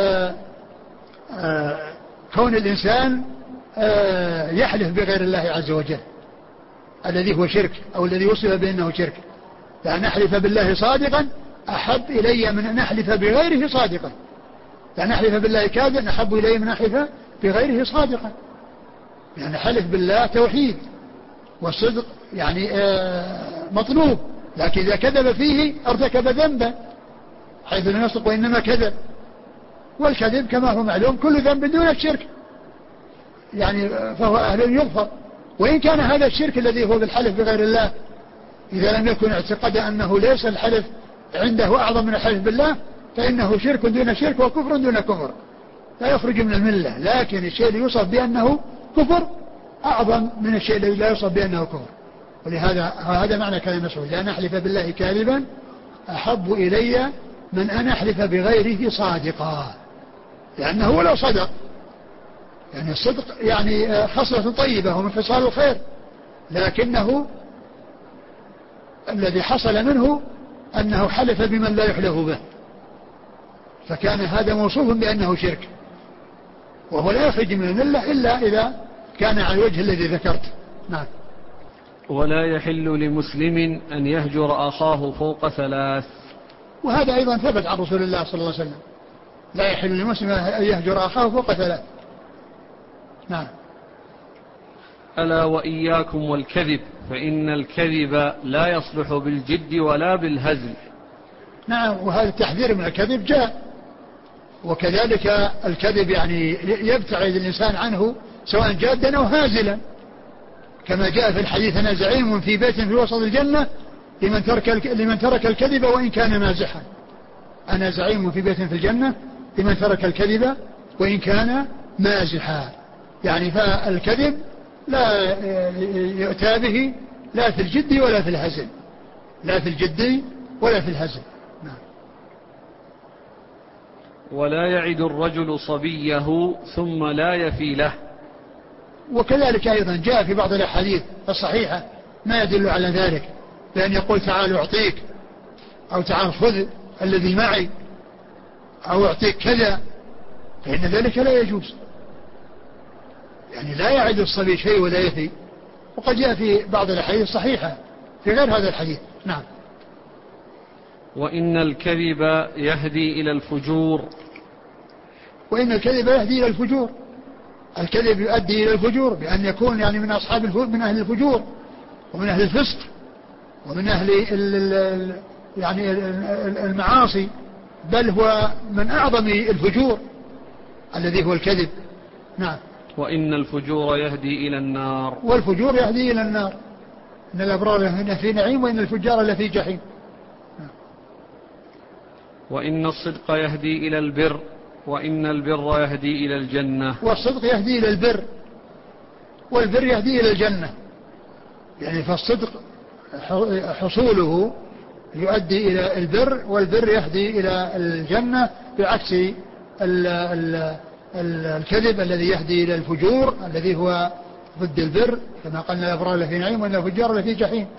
Speaker 2: كون الإنسان يحلف بغير الله عز وجل الذي هو شرك، أو الذي وصف بأنه شرك. لأن أحلف بالله صادقا أحب إلي من أن أحلف بغيره صادقا، لأن أحلف بالله كاذبا أحب إلي من أحلف بغيره صادقا. يعني حلف بالله توحيد، والصدق يعني مطلوب، لكن إذا كذب فيه ارتكب ذنبا حيث لا يصدق وإنما كذب. والكذب كما هو معلوم كل ذنب دون الشرك يعني فهو أهل يغفر، وإن كان هذا الشرك الذي هو بالحلف بغير الله إذا لم يكن اعتقد أنه ليس الحلف عنده أعظم من الحلف بالله فإنه شرك دون شرك وكفر دون كفر، لا يخرج من الملة. لكن الشيء اللي يوصف بأنه كفر أعظم من الشيء الذي لا يوصف بأنه كفر. ولهذا هذا معنى كلام مسعود: لأن أحلف بالله كاذبا أحب إلي من أن أحلف بغيره صادقا، لأنه ولو صدق يعني الصدق يعني خصلة طيبة ومن خصال الخير، لكنه الذي حصل منه أنه حلف بمن لا يحلف به، فكان هذا موصوف بأنه شرك، وهو لا يخرج من الملة إلا إذا كان على الوجه الذي ذكرت. نعم.
Speaker 3: ولا يحل لمسلم أن يهجر أخاه فوق 3.
Speaker 2: وهذا أيضا ثبت عن رسول الله صلى الله عليه وسلم: لا يحل لمسلم أن يهجر أخاه فوق 3. نعم.
Speaker 3: ألا وإياكم والكذب فإن الكذب لا يصلح بالجد ولا بالهزل.
Speaker 2: نعم. وهذا التحذير من الكذب جاء، وكذلك الكذب يعني يبتعد الإنسان عنه سواء جادا أو هازلا، كما جاء في الحديث: أنا زعيم في بيت في وسط الجنة لمن ترك الكذب وإن كان مازحا. أنا زعيم في بيت في الجنة لمن ترك الكذب وإن كان مازحا. يعني فالكذب لا يؤتى به لا في الجد ولا في الهزل، لا في الجد ولا في الهزل. نعم.
Speaker 3: ولا يعد الرجل صبيه ثم لا يفي له.
Speaker 2: وكذلك أيضا جاء في بعض الأحاديث الصحيحة ما يدل على ذلك، بأن يقول: تعال أعطيك، أو تعال خذ الذي معي، أو أعطيك كذا، فإن ذلك لا يجوز. يعني لا يعد الصبي شيء ولا يفي. وقد جاء في بعض الأحاديث الصحيحة في غير هذا الحديث. نعم.
Speaker 3: وإن الكذب يهدي إلى الفجور.
Speaker 2: وإن الكذب يهدي إلى الفجور. الكذب يؤدي إلى الفجور بأن يكون يعني من من أهل الفجور ومن أهل الفسق ومن أهل يعني المعاصي، بل هو من أعظم الفجور الذي هو الكذب. نعم.
Speaker 3: وإن الفجور يهدي إلى النار.
Speaker 2: والفجور يهدي إلى النار. إن الأبرار لفي نعيم وإن الفجار لفي جحيم.
Speaker 3: وإن الصدق يهدي إلى البر وإن البر يهدي إلى الجنة.
Speaker 2: والصدق يهدي إلى البر والبر يهدي إلى الجنة. يعني فالصدق حصوله يؤدي إلى البر، والبر يهدي إلى الجنة، بعكس الكذب الذي يهدي إلى الفجور الذي هو ضد البر، كما قلنا: الأبرار لفي نعيم وإن الفجار لفي جحيم.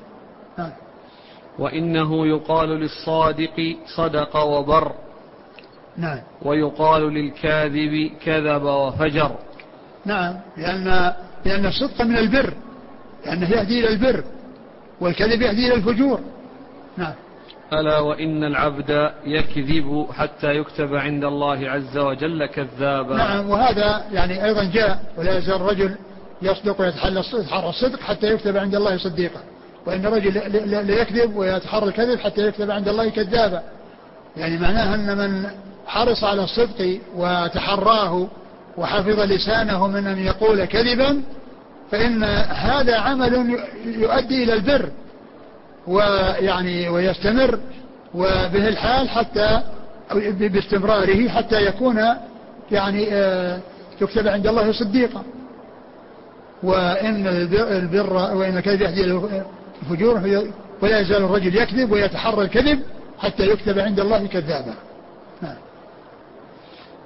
Speaker 3: وإنه يقال للصادق صدق وبر.
Speaker 2: نعم.
Speaker 3: ويقال للكاذب كذب وفجر.
Speaker 2: نعم. لأن الصدق من البر، لأنه يهدي إلى البر، والكذب يهدي إلى الفجور. نعم.
Speaker 3: ألا وإن العبد يكذب حتى يكتب عند الله عز وجل كذابا.
Speaker 2: نعم. وهذا يعني أيضا جاء: ولا يزال الرجل يصدق ويتحرى الصدق حتى يكتب عند الله صديقا، وإن الرجل ليكذب ويتحرى الكذب حتى يكتب عند الله كذابا. يعني معناها أن من حرص على الصدق وتحراه وحفظ لسانه من أن يقول كذبا فإن هذا عمل يؤدي إلى البر، ويعني ويستمر وبه الحال حتى باستمراره حتى يكون يعني يكتب عند الله صديقا. وإن البر وإن الكذب يهدي إلى الفجور، ولا يزال الرجل يكذب ويتحرى الكذب حتى يكتب عند الله كذابا.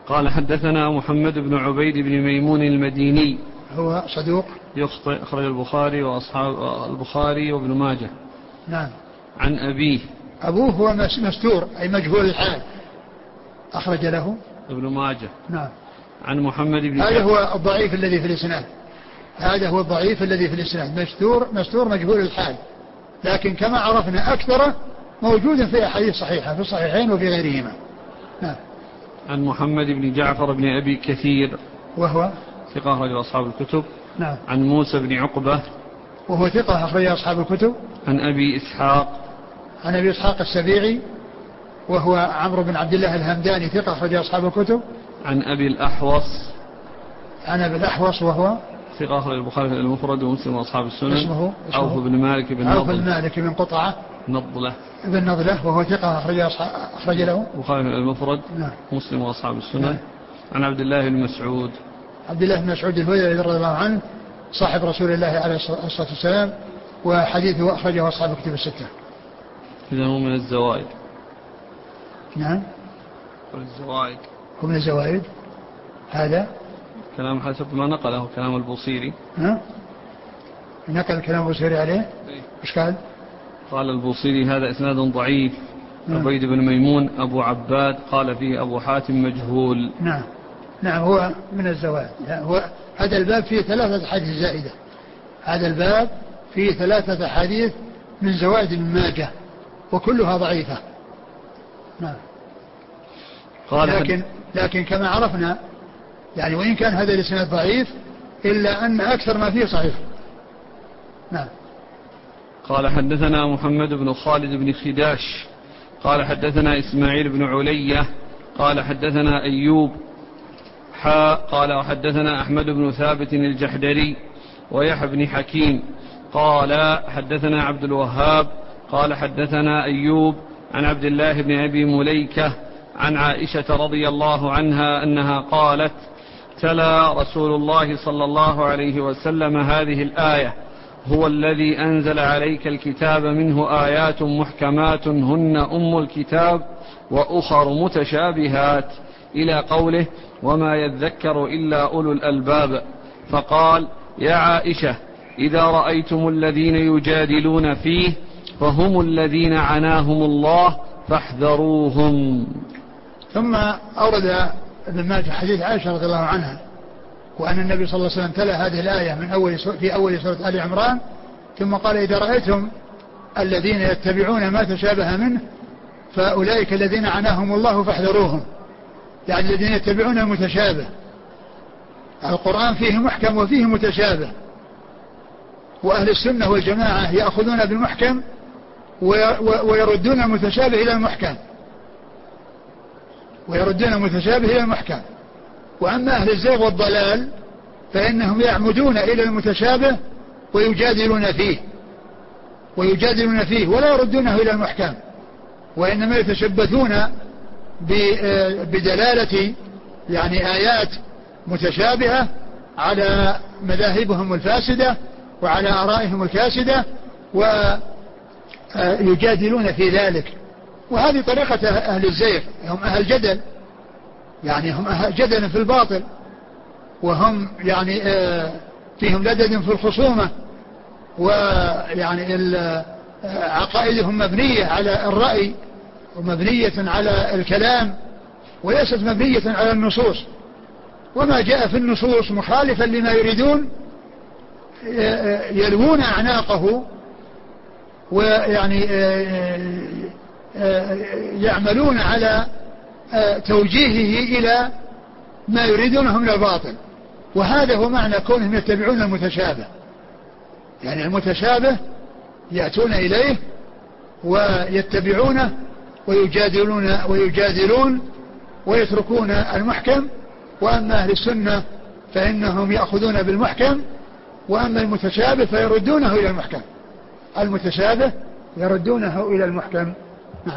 Speaker 3: قال حدثنا محمد بن عبيد بن ميمون المديني
Speaker 2: هو صدوق
Speaker 3: يخطئ، أخرج البخاري وأصحاب البخاري وابن ماجه.
Speaker 2: نعم.
Speaker 3: عن أبيه.
Speaker 2: أبوه هو مستور أي مجهول الحال، أخرج له
Speaker 3: ابن ماجه.
Speaker 2: نعم.
Speaker 3: عن محمد بن
Speaker 2: هذا هو الضعيف الذي في الإسناد، هذا هو الضعيف الذي في الإسناد، مستور مجهول الحال، لكن كما عرفنا أكثر موجود في أحاديث صحيحة في الصحيحين وفي غيرهما. نعم.
Speaker 3: عن محمد بن جعفر بن أبي كثير
Speaker 2: وهو
Speaker 3: ثقة أخرج أصحاب الكتب.
Speaker 2: نعم.
Speaker 3: عن موسى بن عقبة
Speaker 2: وهو ثقة أخرج أصحاب الكتب.
Speaker 3: عن أبي إسحاق
Speaker 2: عن أبي إسحاق السبيعي وهو عمرو بن عبد الله الهمداني ثقة أخرج أصحاب الكتب.
Speaker 3: عن أبي الأحوص.
Speaker 2: عن أبي الأحوص وهو
Speaker 3: ثقة أخرج البخاري المفرد ومسلم وأصحاب السنن.
Speaker 2: اسمه
Speaker 3: عوف بن مالك بن
Speaker 2: عوف بن مالك بن قطعة
Speaker 3: نضلة
Speaker 2: ابن نضلة وهو ثقة أخرج له
Speaker 3: البخاري المفرد.
Speaker 2: نعم.
Speaker 3: مسلم وأصحاب السنن.
Speaker 2: نعم.
Speaker 3: عن عبد الله بن مسعود.
Speaker 2: عبد الله بن مسعود الهذلي رضي الله عنه صاحب رسول الله عليه الصلاة والسلام، وحديثه أخرجه أصحاب الكتب الستة.
Speaker 3: إذا هو من الزوائد.
Speaker 2: نعم.
Speaker 3: الزوائد
Speaker 2: هو من الزوائد. هذا
Speaker 3: كلام حسب ما نقله كلام البوصيري.
Speaker 2: نقل كلام البوصيري عليه. إيش
Speaker 3: قال البوصيري هذا إسناد ضعيف. عبيد بن ميمون أبو عباد قال فيه أبو حاتم مجهول.
Speaker 2: نعم. نعم هو من الزوائد. هو هذا الباب فيه 3 أحاديث زائدة، هذا الباب فيه 3 أحاديث من زوائد ابن ماجه وكلها ضعيفة. نعم. لكن كما عرفنا يعني وإن كان هذا الإسناد ضعيف إلا أن أكثر ما فيه صحيح. نعم.
Speaker 3: قال حدثنا محمد بن خالد بن خداش قال حدثنا إسماعيل بن علية قال حدثنا أيوب قال وحدثنا أحمد بن ثابت الجحدري ويحيى بن حكيم قال حدثنا عبد الوهاب قال حدثنا أيوب عن عبد الله بن أبي مليكة عن عائشة رضي الله عنها أنها قالت: تلا رسول الله صلى الله عليه وسلم هذه الآية: هو الذي أنزل عليك الكتاب منه آيات محكمات هن أم الكتاب وأخر متشابهات إلى قوله: وما يذكر إلا أولو الألباب. فقال: يا عائشة إذا رأيتم الذين يجادلون فيه فهم الذين عناهم الله فاحذروهم.
Speaker 2: ثم أورد ابن ماجه حديث عائشة رضي الله عنها وأن النبي صلى الله عليه وسلم تلا هذه الآية في أول سورة آل عمران، ثم قال: إذا رأيتم الذين يتبعون ما تشابه منه فأولئك الذين عناهم الله فاحذروهم، يعني الذين يتبعون المتشابه. القرآن فيه محكم وفيه متشابه، وأهل السنة والجماعة يأخذون بالمحكم ويردون المتشابه إلى المحكم، وأما أهل الزيغ والضلال فإنهم يعمدون إلى المتشابه ويجادلون فيه ولا يردونه إلى المحكم، وإنما يتشبثون بدلالة يعني آيات متشابهة على مذاهبهم الفاسدة وعلى آرائهم الكاسدة ويجادلون في ذلك. وهذه طريقة أهل الزيغ، هم أهل جدل، يعني هم أهل جدل في الباطل، وهم يعني فيهم لدد في الخصومة، ويعني عقائدهم مبنية على الرأي ومبنية على الكلام وليست مبنية على النصوص، وما جاء في النصوص مخالفا لما يريدون يلوون أعناقه ويعني يعملون على توجيهه إلى ما يريدونه من الباطل. وهذا هو معنى كونهم يتبعون المتشابه، يعني المتشابه يأتون إليه ويتبعونه ويجادلون ويتركون المحكم. وأما أهل السنة فإنهم يأخذون بالمحكم، وأما المتشابه فيردونه إلى المحكم. المتشابه يردونه إلى المحكم. نعم.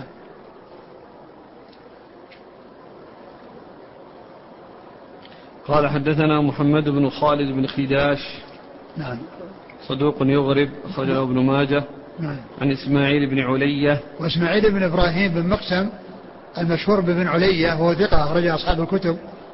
Speaker 3: قال حدثنا محمد بن خالد بن خداش
Speaker 2: نعم
Speaker 3: صدوق يغرب أخرجه ابن ماجه
Speaker 2: نعم
Speaker 3: عن إسماعيل بن علية
Speaker 2: وإسماعيل بن إبراهيم بن مقسم المشهور بن علية وهو ثقة أخرج أصحاب الكتب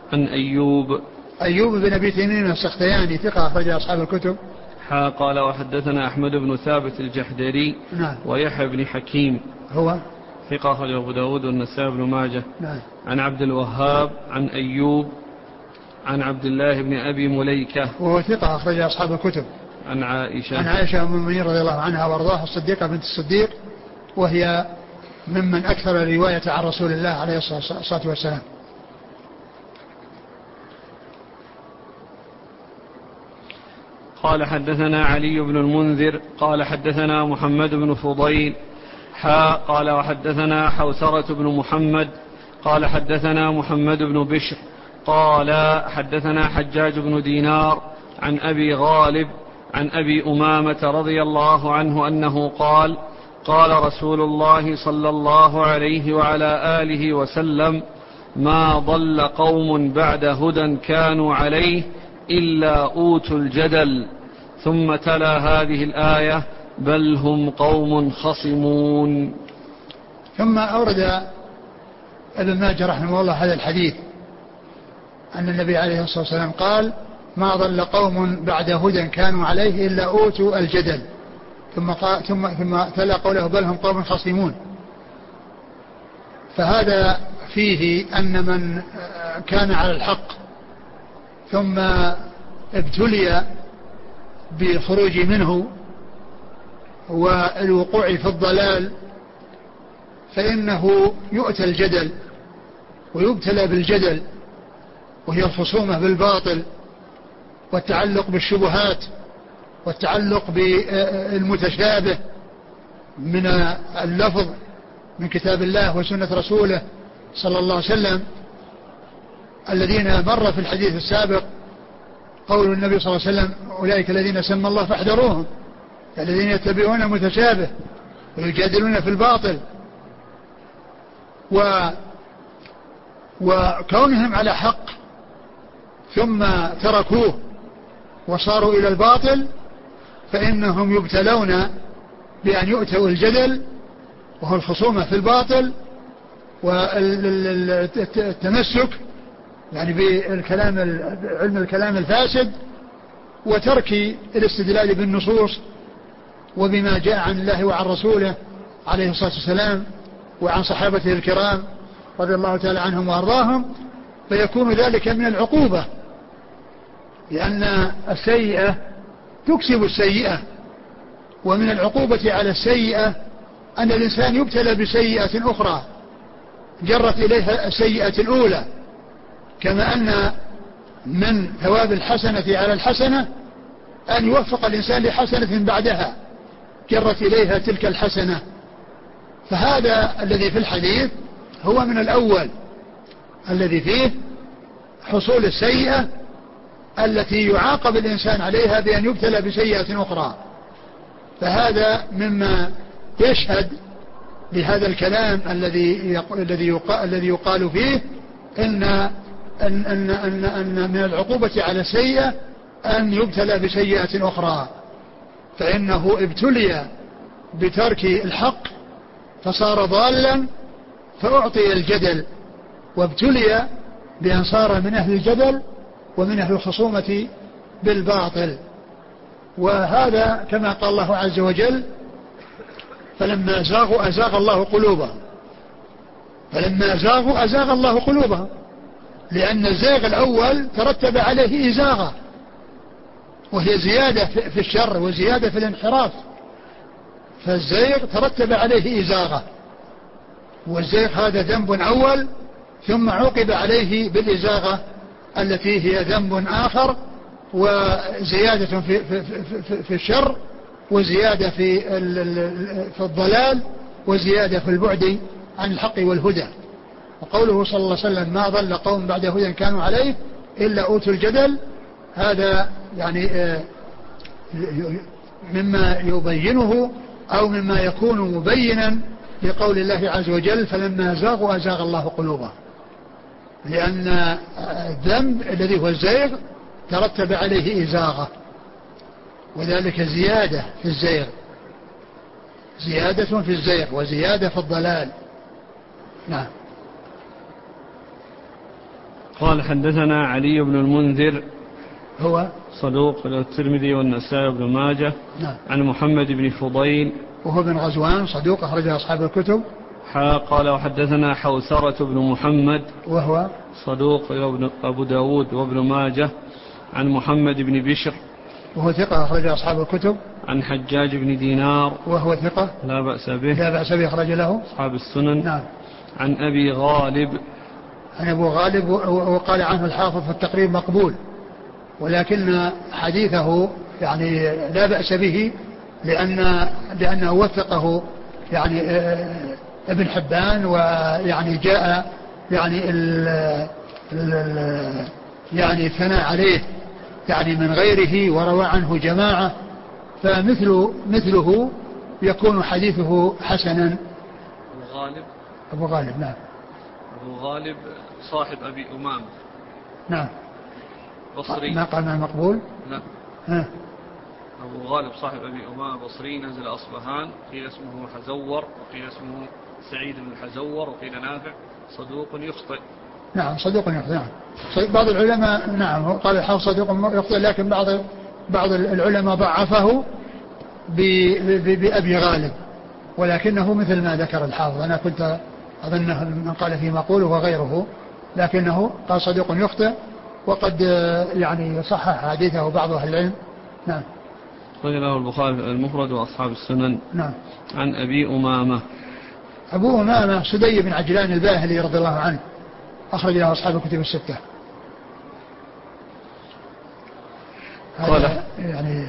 Speaker 3: عن
Speaker 2: أيوب بن أبي تميم السختياني ثقة أخرج أصحاب الكتب.
Speaker 3: قال وحدثنا أحمد بن ثابت الجحدري.
Speaker 2: نعم.
Speaker 3: ويحيى بن حكيم
Speaker 2: هو
Speaker 3: ثقة أخرج أبو داود والنسائي بن ماجه.
Speaker 2: نعم.
Speaker 3: عن عبد الوهاب عن أيوب عن عبد الله بن أبي مليكة
Speaker 2: وهو ثقة أخرج أصحاب الكتب.
Speaker 3: عن عائشة
Speaker 2: أم المؤمنين رضي الله عنها وارضاها الصديقة بنت الصديق، وهي ممن أكثر الرواية عن رسول الله عليه الصلاة والسلام.
Speaker 3: قال حدثنا علي بن المنذر قال حدثنا محمد بن فضيل قال وحدثنا حوثرة بن محمد قال حدثنا محمد بن بشر قال حدثنا حجاج بن دينار عن أبي غالب عن أبي أمامة رضي الله عنه أنه قال قال رسول الله صلى الله عليه وعلى آله وسلم ما ضل قوم بعد هدى كانوا عليه إلا أوتوا الجدل. ثم تلا هذه الآية بل هم قوم خصمون.
Speaker 2: ثم أورد ابن ماجه رحمه الله هذا الحديث أن النبي عليه الصلاة والسلام قال ما ضل قوم بعد هدى كانوا عليه إلا أوتوا الجدل. ثم تلا قوله بل هم قوم خصمون. فهذا فيه أن من كان على الحق ثم ابتلي بالخروج منه والوقوع في الضلال فإنه يؤتى الجدل ويبتلى بالجدل، وهي الخصومة بالباطل والتعلق بالشبهات والتعلق بالمتشابه من اللفظ من كتاب الله وسنة رسوله صلى الله عليه وسلم، الذين مر في الحديث السابق قول النبي صلى الله عليه وسلم أولئك الذين سمى الله فاحذروهم، الذين يتبعون المتشابه ويجادلون في الباطل. وكونهم على حق ثم تركوه وصاروا إلى الباطل فإنهم يبتلون بأن يؤتوا الجدل وهو الخصومة في الباطل والتمسك يعني بالكلام علم الكلام الفاسد وترك الاستدلال بالنصوص وبما جاء عن الله وعن رسوله عليه الصلاة والسلام وعن صحابته الكرام رضي الله تعالى عنهم وارضاهم. فيكون ذلك من العقوبة، لأن السيئة تكسب السيئة، ومن العقوبة على السيئة أن الإنسان يبتلى بسيئة أخرى جرت إليها السيئة الأولى، كما أن من ثواب الحسنة على الحسنة أن يوفق الإنسان لحسنة بعدها جرت إليها تلك الحسنة. فهذا الذي في الحديث هو من الأول الذي فيه حصول السيئة التي يعاقب الإنسان عليها بأن يبتلى بسيئة أخرى. فهذا مما يشهد لهذا الكلام الذي يقال فيه أن من العقوبة على السيئة أن يبتلى بسيئة أخرى، فإنه ابتلي بترك الحق فصار ضالا فأعطي الجدل، وابتلي بأن صار من أهل الجدل ومن أهل الخصومة بالباطل. وهذا كما قال الله عز وجل فلما زاغوا أزاغ الله قلوبهم، فلما زاغوا أزاغ الله قلوبهم، لأن الزاغ الأول ترتب عليه إزاغة وهي زيادة في الشر وزيادة في الانحراف، فالزيغ ترتب عليه إزاغة، والزيغ هذا ذنب أول ثم عوقب عليه بالإزاغة التي هي ذنب آخر وزيادة في الشر وزيادة في الضلال وزيادة في البعد عن الحق والهدى. وقوله صلى الله عليه وسلم ما ضل قوم بعد هدى كانوا عليه إلا أوتوا الجدل، هذا يعني مما يبينه أو مما يكون مبينا لقول الله عز وجل فلما زاغوا أزاغ الله قلوبهم، لأن الذنب الذي هو الزيغ ترتب عليه إزاغة، وذلك زيادة في الزيغ، زيادة في الزيغ وزيادة في الضلال. نعم.
Speaker 3: قال حدثنا علي بن المنذر
Speaker 2: هو
Speaker 3: صدوق له الترمذي والنسائي وابن ماجه.
Speaker 2: نعم.
Speaker 3: عن محمد بن فضيل
Speaker 2: وهو بن غزوان صدوق أخرج أصحاب الكتب.
Speaker 3: قال وحدثنا حوثرة بن محمد
Speaker 2: وهو
Speaker 3: صدوق له أبو داود وابن ماجه. عن محمد بن بشر
Speaker 2: وهو ثقة أخرج أصحاب الكتب.
Speaker 3: عن حجاج بن دينار
Speaker 2: وهو ثقة
Speaker 3: لا بأس به
Speaker 2: أخرج له
Speaker 3: أصحاب السنن.
Speaker 2: نعم.
Speaker 3: عن أبي غالب
Speaker 2: عن أبو غالب وقال عنه الحافظ في التقريب مقبول، ولكن حديثه يعني لا بأس به لأنه وثقه يعني ابن حبان، ويعني جاء يعني يعني الثناء عليه يعني من غيره وروى عنه جماعة، فمثله يكون حديثه حسنا. أبو غالب نعم.
Speaker 3: أبو غالب صاحب أبي أمامة
Speaker 2: نعم
Speaker 3: بصري.
Speaker 2: ما قال معه مقبول.
Speaker 3: لا أبو غالب صاحب أبي أمامة بصري نزل أصبهان، قيل اسمه حزور وقيل اسمه سعيد بن الحزور وقيل نافع صدوق يخطئ.
Speaker 2: نعم صدوق يخطئ. نعم بعض العلماء نعم قال الحافظ صدوق يخطئ، لكن بعض العلماء ضعفه بأبي غالب، ولكنه مثل ما ذكر الحافظ. أنا كنت أظنه من قال فيه مقول وغيره، لكنه قال صدوق يخطئ، وقد يعني صحح حديثه بعض أهل العلم. نعم.
Speaker 3: قال له البخاري المفرد وأصحاب السنن.
Speaker 2: نعم.
Speaker 3: عن أبي أمامة.
Speaker 2: أبو أمامة سدي بن عجلان الباهلي رضي الله عنه، أخرج له أصحاب الكتب الستة. هذا يعني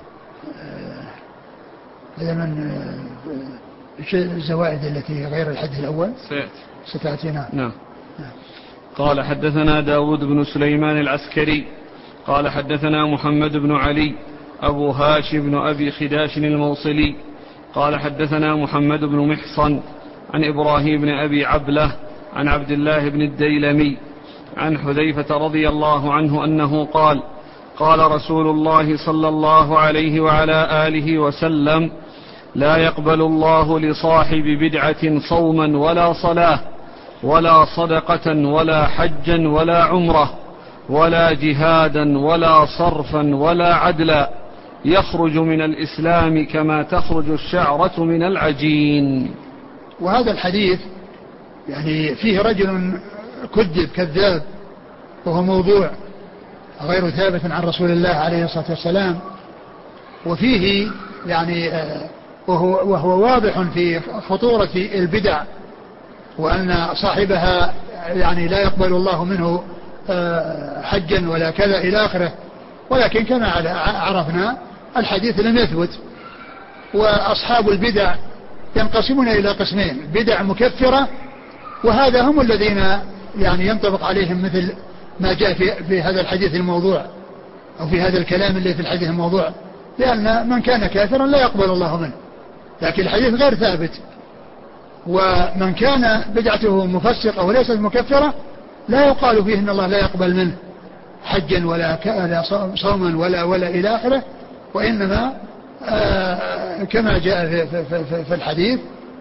Speaker 2: هذا من الزوائد التي غير الحديث الأول ستأتينا.
Speaker 3: نعم. قال حدثنا داود بن سليمان العسكري قال حدثنا محمد بن علي أبو هاشم بن أبي خداش الموصلي قال حدثنا محمد بن محصن عن إبراهيم بن أبي عبلة عن عبد الله بن الديلمي عن حذيفة رضي الله عنه أنه قال قال رسول الله صلى الله عليه وعلى آله وسلم لا يقبل الله لصاحب بدعة صوما ولا صلاة ولا صدقة ولا حجا ولا عمرة ولا جهادا ولا صرفا ولا عدلا يخرج من الإسلام كما تخرج الشعرة من العجين.
Speaker 2: وهذا الحديث يعني فيه رجل كذاب وهو موضوع غير ثابت عن رسول الله عليه الصلاة والسلام، وفيه يعني وهو واضح في خطورة البدع، وأن صاحبها يعني لا يقبل الله منه حجا ولا كذا إلى آخره. ولكن كما عرفنا الحديث لم يثبت، وأصحاب البدع ينقسمون إلى قسمين: بدع مكفرة، وهذا هم الذين يعني ينطبق عليهم مثل ما جاء في هذا الحديث الموضوع أو في هذا الكلام اللي في الحديث الموضوع، لأن من كان كافرا لا يقبل الله منه، لكن الحديث غير ثابت. ومن كان بدعته مفسقة وليست مكفرة لا يقال فيه إن الله لا يقبل منه حجا ولا صوما ولا إلى آخره، وإنما كما جاء في الحديث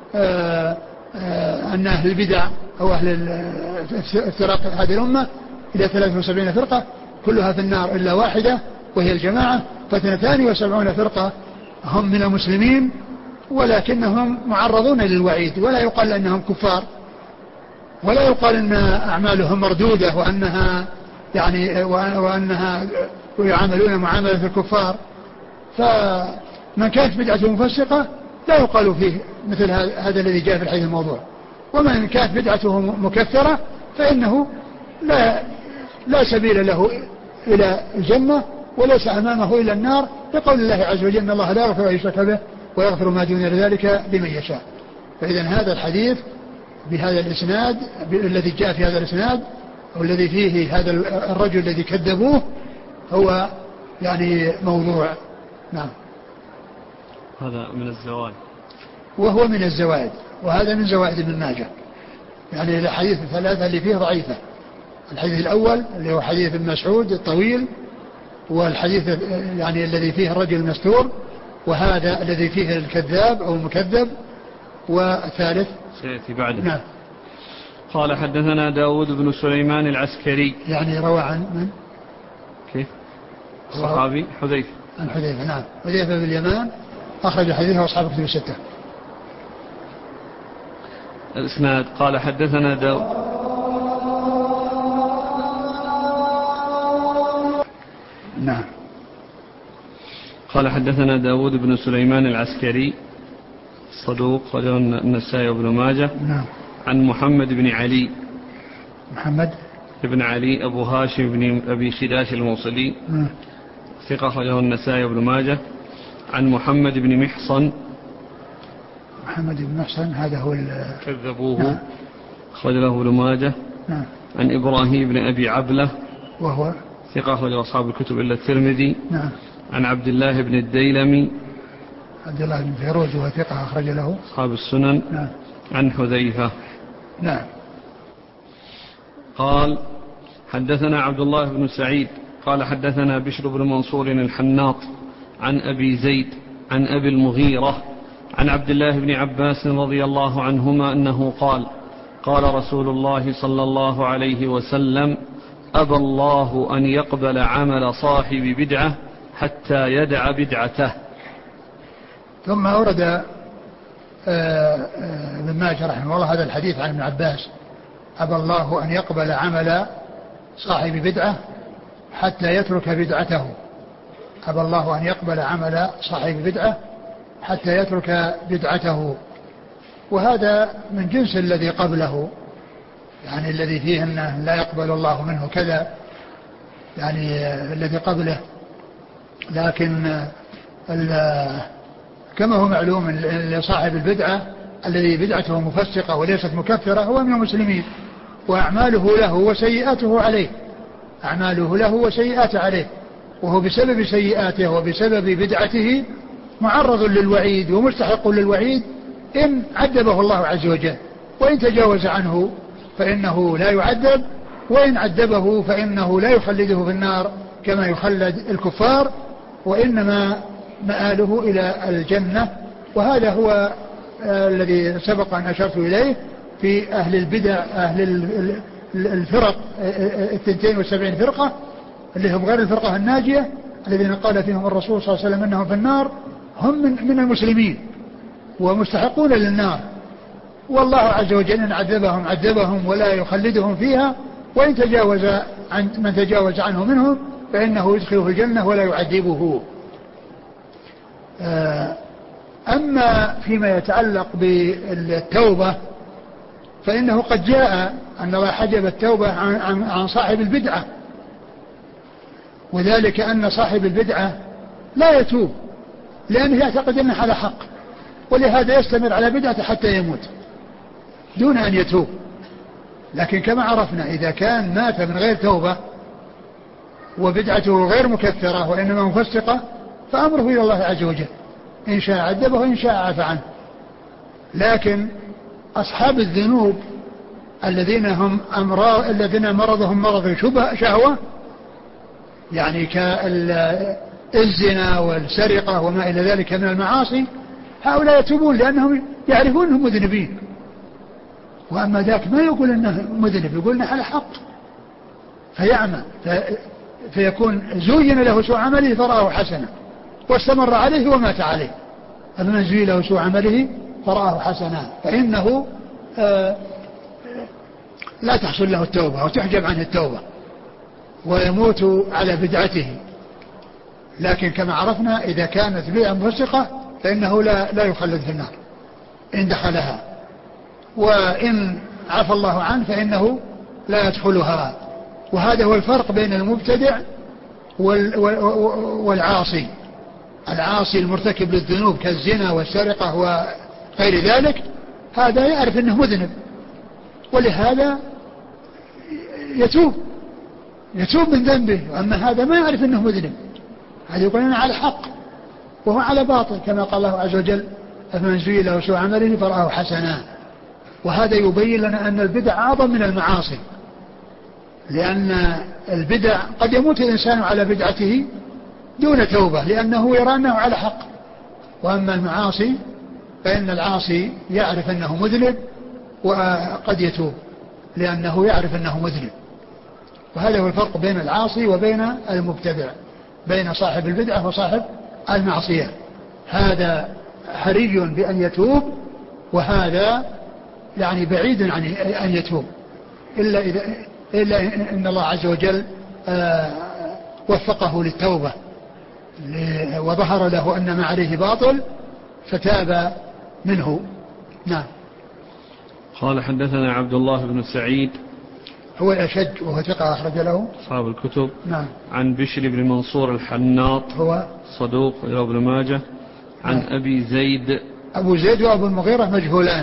Speaker 2: أن أهل البدع أو أهل افتراق هذه الأمة إلى 73 فرقة كلها في النار إلا واحدة وهي الجماعة، ف72 فرقة هم من المسلمين ولكنهم معرضون للوعيد، ولا يقال أنهم كفار، ولا يقال أن أعمالهم مردودة وأنها يعني وأنها يعاملون معاملة الكفار. فمن كانت بدعته مفسقة لا يقال فيه مثل هذا الذي جاء في الحديث الموضوع، ومن كانت بدعته مكفرة فإنه لا سبيل له إلى الجنة وليس أمامه إلى النار، لقول الله عز وجل إن الله لا يغفر أن يشرك به ويغفر ما دون ذلك لمن يشاء. فإذا هذا الحديث بهذا الإسناد الذي جاء في هذا الإسناد والذي فيه هذا الرجل الذي كذبوه هو يعني موضوع. نعم.
Speaker 3: هذا من الزوائد،
Speaker 2: وهو من الزوائد، وهذا من زوائد ابن ماجه. يعني الحديث الثلاثة اللي فيه ضعيفة: الحديث الأول اللي هو حديث ابن مسعود الطويل، والحديث يعني الذي فيه الرجل المستور، وهذا الذي فيه الكذاب أو المكذب، والثالث
Speaker 3: سيأتي بعده.
Speaker 2: نعم.
Speaker 3: قال حدثنا داود بن سليمان العسكري.
Speaker 2: يعني روى عن من؟
Speaker 3: كيف؟ الصحابي حذيفة.
Speaker 2: عن حذيفة، نعم، حذيفة بن اليمان أخرج حديثه أصحاب كتب الستة.
Speaker 3: الإسناد قال حدثنا
Speaker 2: نعم.
Speaker 3: قال حدثنا داود بن سليمان العسكري صدوق خرجه النسائي وابن ماجه.
Speaker 2: نعم.
Speaker 3: عن محمد بن علي.
Speaker 2: محمد
Speaker 3: بن علي أبو هاشم بن أبي خداش الموصلي.
Speaker 2: نعم.
Speaker 3: ثقة خرجه النسائي وابن ماجه. عن محمد بن محصن.
Speaker 2: محمد بن محصن هذا هو
Speaker 3: كذبوه.
Speaker 2: نعم.
Speaker 3: خرج له ابن ماجه.
Speaker 2: نعم.
Speaker 3: عن إبراهيم بن أبي عبلة
Speaker 2: وهو
Speaker 3: ثقة خرج أصحاب الكتب إلا الترمذي.
Speaker 2: نعم.
Speaker 3: عن عبد الله بن الديلمي.
Speaker 2: عبد الله بن فيروز وهو ثقة أخرج له
Speaker 3: أصحاب السنن.
Speaker 2: نعم.
Speaker 3: عن حذيفة.
Speaker 2: نعم.
Speaker 3: قال حدثنا عبد الله بن سعيد قال حدثنا بشر بن منصور الحناط عن أبي زيد عن أبي المغيرة عن عبد الله بن عباس رضي الله عنهما أنه قال قال رسول الله صلى الله عليه وسلم أبى الله أن يقبل عمل صاحب بدعة حتى يدع بدعته.
Speaker 2: ثم أورد ابن ماجه رحمه الله هذا الحديث عن ابن عباس: أبى الله أن يقبل عمل صاحب بدعة حتى يترك بدعته. أبى الله أن يقبل عمل صاحب بدعة حتى يترك بدعته. وهذا من جنس الذي قبله، يعني الذي فيه أنه لا يقبل الله منه كذا، يعني الذي قبله. لكن كما هو معلوم لصاحب البدعة الذي بدعته مفسقة وليست مكفرة هو من المسلمين، وأعماله له وسيئاته عليه، أعماله له وسيئاته عليه، وهو بسبب سيئاته وبسبب بدعته معرض للوعيد ومستحق للوعيد إن عذبه الله عز وجل، وإن تجاوز عنه فإنه لا يعذب، وإن عذبه فإنه لا يخلده في النار كما يخلد الكفار، وإنما مآله إلى الجنة. وهذا هو الذي سبق أن أشرت إليه في أهل البدع، أهل الفرق 72 فرقة اللي هم غير الفرقة الناجية الذين قال فيهم الرسول صلى الله عليه وسلم أنهم في النار، هم من المسلمين ومستحقون للنار، والله عز وجل إن عذبهم عذبهم ولا يخلدهم فيها، وإن تجاوز عن من تجاوز عنه منهم فإنه يدخله الجنة ولا يعذبه. أما فيما يتعلق بالتوبة فإنه قد جاء أن الله حجب التوبة عن صاحب البدعة، وذلك أن صاحب البدعة لا يتوب لأنه يعتقد أنه على حق، ولهذا يستمر على بدعته حتى يموت دون أن يتوب. لكن كما عرفنا إذا كان مات من غير توبة وبدعته غير مكفرة وإنما مفسقة فأمره إلى الله عز وجل، إن شاء عذبه وإن شاء عفى عنه. لكن أصحاب الذنوب الذين مرضهم مرض شهوة، يعني كالزنا والسرقة وما إلى ذلك من المعاصي، هؤلاء يتوبون لأنهم يعرفون أنهم مذنبين. وأما ذاك ما يقول أنه مذنب، يقول أنه على حق فيعمى، فيكون زين له سوء عمله فرآه حسنا واستمر عليه ومات عليه. فمن زين له سوء عمله فرآه حسنا فإنه لا تحصل له التوبة وتحجب عنه التوبة ويموت على بدعته. لكن كما عرفنا إذا كانت بدعة مفسقة فإنه لا يخلد في النار إن دخلها، وإن عفى الله عنه فإنه لا يدخلها. وهذا هو الفرق بين المبتدع والعاصي. العاصي المرتكب للذنوب كالزنا والسرقة وغير ذلك هذا يعرف أنه مذنب ولهذا يتوب من ذنبه، وأما هذا ما يعرف أنه مذنب، هذا يقول أنا على حق وهو على باطل، كما قال الله عز وجل فمن زين له سوء عمله فرآه حسنا. وهذا يبين لنا أن البدع أعظم من المعاصي، لأن البدع قد يموت الإنسان على بدعته دون توبة لأنه يرى أنه على حق. وأما المعاصي فإن العاصي يعرف أنه مذنب وقد يتوب. لأنه يعرف أنه مذنب. وهذا هو الفرق بين العاصي وبين المبتدع، بين صاحب البدعة وصاحب المعصية. هذا حري بأن يتوب، وهذا يعني بعيد عن أن يتوب، إلا إن الله عز وجل وفقه للتوبة وظهر له أن ما عليه باطل فتاب منه. نعم.
Speaker 3: قال حدثنا عبد الله بن سعيد
Speaker 2: هو الأشج وهو ثقة أخرج له
Speaker 3: أصحاب الكتب.
Speaker 2: نعم.
Speaker 3: عن بشر بن منصور الحناط
Speaker 2: هو
Speaker 3: صدوق إلى ابن ماجه. عن
Speaker 2: نعم.
Speaker 3: أبي زيد.
Speaker 2: أبو زيد وأبو المغيرة مجهولان،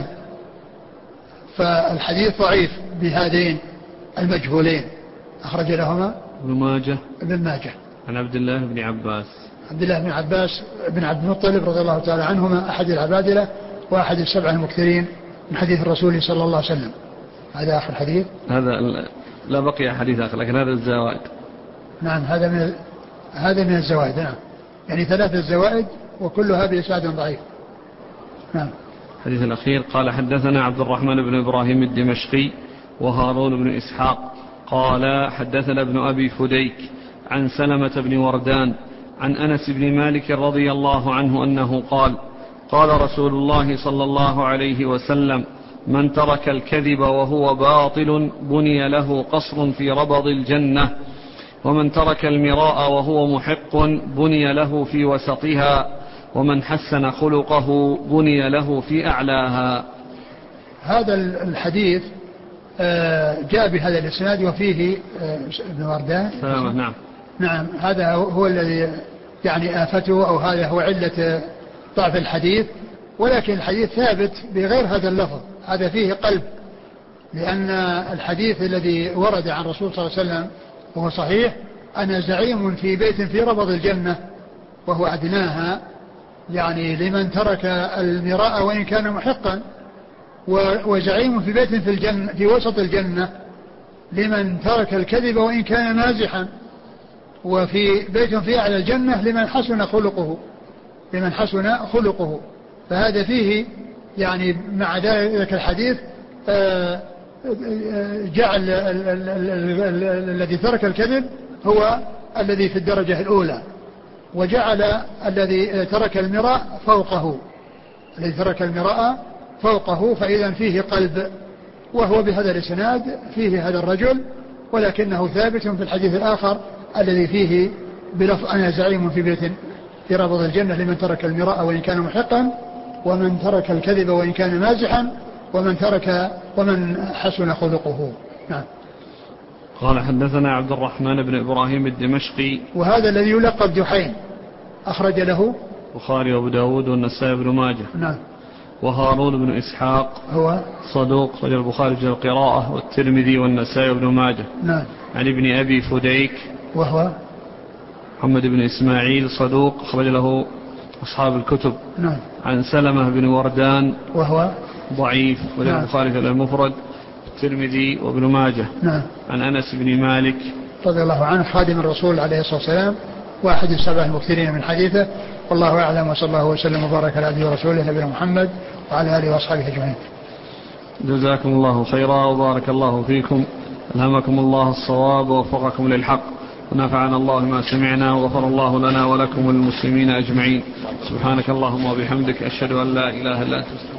Speaker 2: فالحديث ضعيف بهذين المجهولين. أخرج لهما
Speaker 3: ابن ماجه.
Speaker 2: ابن ماجه.
Speaker 3: عن عبد الله بن عباس.
Speaker 2: عبد الله بن عباس بن عبد المطلب رضي الله تعالى عنهما، أحد العبادلة وأحد السبع المكثرين من حديث الرسول صلى الله عليه وسلم. هذا آخر حديث.
Speaker 3: هذا لا بقي حديث آخر، لكن هذا الزوائد.
Speaker 2: نعم هذا من الزوائد. نعم يعني 3 زوائد وكلها بإسناد ضعيف. نعم.
Speaker 3: الحديث الأخير قال حدثنا عبد الرحمن بن إبراهيم الدمشقي وهارون بن إسحاق قال حدثنا ابن أبي فديك عن سلمة بن وردان عن أنس بن مالك رضي الله عنه أنه قال قال رسول الله صلى الله عليه وسلم من ترك الكذب وهو باطل بني له قصر في ربض الجنة، ومن ترك المراء وهو محق بني له في وسطها، ومن حسن خلقه بني له في أعلاها.
Speaker 2: هذا الحديث جاء بهذا الإسناد وفيه ابن وردان.
Speaker 3: نعم.
Speaker 2: نعم هذا هو الذي يعني آفته، أو هذا هو علة ضعف الحديث، ولكن الحديث ثابت بغير هذا اللفظ، هذا فيه قلب، لأن الحديث الذي ورد عن الرسول صلى الله عليه وسلم وهو صحيح: أنا زعيم في بيت في ربض الجنة وهو أدناها، يعني لمن ترك المراء وإن كان محقا، وزعيم في بيت في الجنة في وسط الجنة لمن ترك الكذب وإن كان مازحا، وفي بيت في أعلى الجنة لمن حسن خلقه. فهذا فيه يعني مع ذلك الحديث جعل الذي ترك الكذب هو الذي في الدرجة الأولى، وجعل الذي ترك المراء فوقه، فإذا فيه قلب، وهو بهذا الإسناد فيه هذا الرجل، ولكنه ثابت في الحديث الآخر الذي فيه بلفظ أنا زعيم في بيت في ربض الجنة لمن ترك المراء وإن كان محقا، ومن ترك الكذب وإن كان مازحا، ومن حسن خلقه. نعم.
Speaker 3: قال حدثنا عبد الرحمن بن إبراهيم الدمشقي،
Speaker 2: وهذا الذي يلقب جحيم، أخرج له
Speaker 3: البخاري وأبو داود والنسائي بن ماجه.
Speaker 2: نعم.
Speaker 3: وهارون بن إسحاق
Speaker 2: هو
Speaker 3: صدوق، رجل البخاري في القراءة والترمذي والنسائي بن ماجه.
Speaker 2: نعم.
Speaker 3: عن ابن أبي فديك
Speaker 2: وهو
Speaker 3: محمد بن إسماعيل صدوق، أخرج له أصحاب الكتب.
Speaker 2: نعم.
Speaker 3: عن سلمة بن وردان وهو
Speaker 2: ضعيف،
Speaker 3: رجل البخاري في المفرد الترمذي وابن ماجه.
Speaker 2: نعم.
Speaker 3: عن أنس بن مالك
Speaker 2: رضي الله عنه خادم الرسول عليه الصلاة والسلام، واحد السبع المكثرين من حديثه، والله أعلم، وصلى الله وسلم وبارك على عبده ورسوله نبينا محمد وعلى آله وأصحابه أجمعين.
Speaker 3: جزاكم الله خيرا وبارك الله فيكم، ألهمكم الله الصواب ووفقكم للحق، ونفعنا الله ما سمعنا، وغفر الله لنا ولكم والمسلمين أجمعين. سبحانك اللهم وبحمدك، أشهد أن لا إله إلا أنت.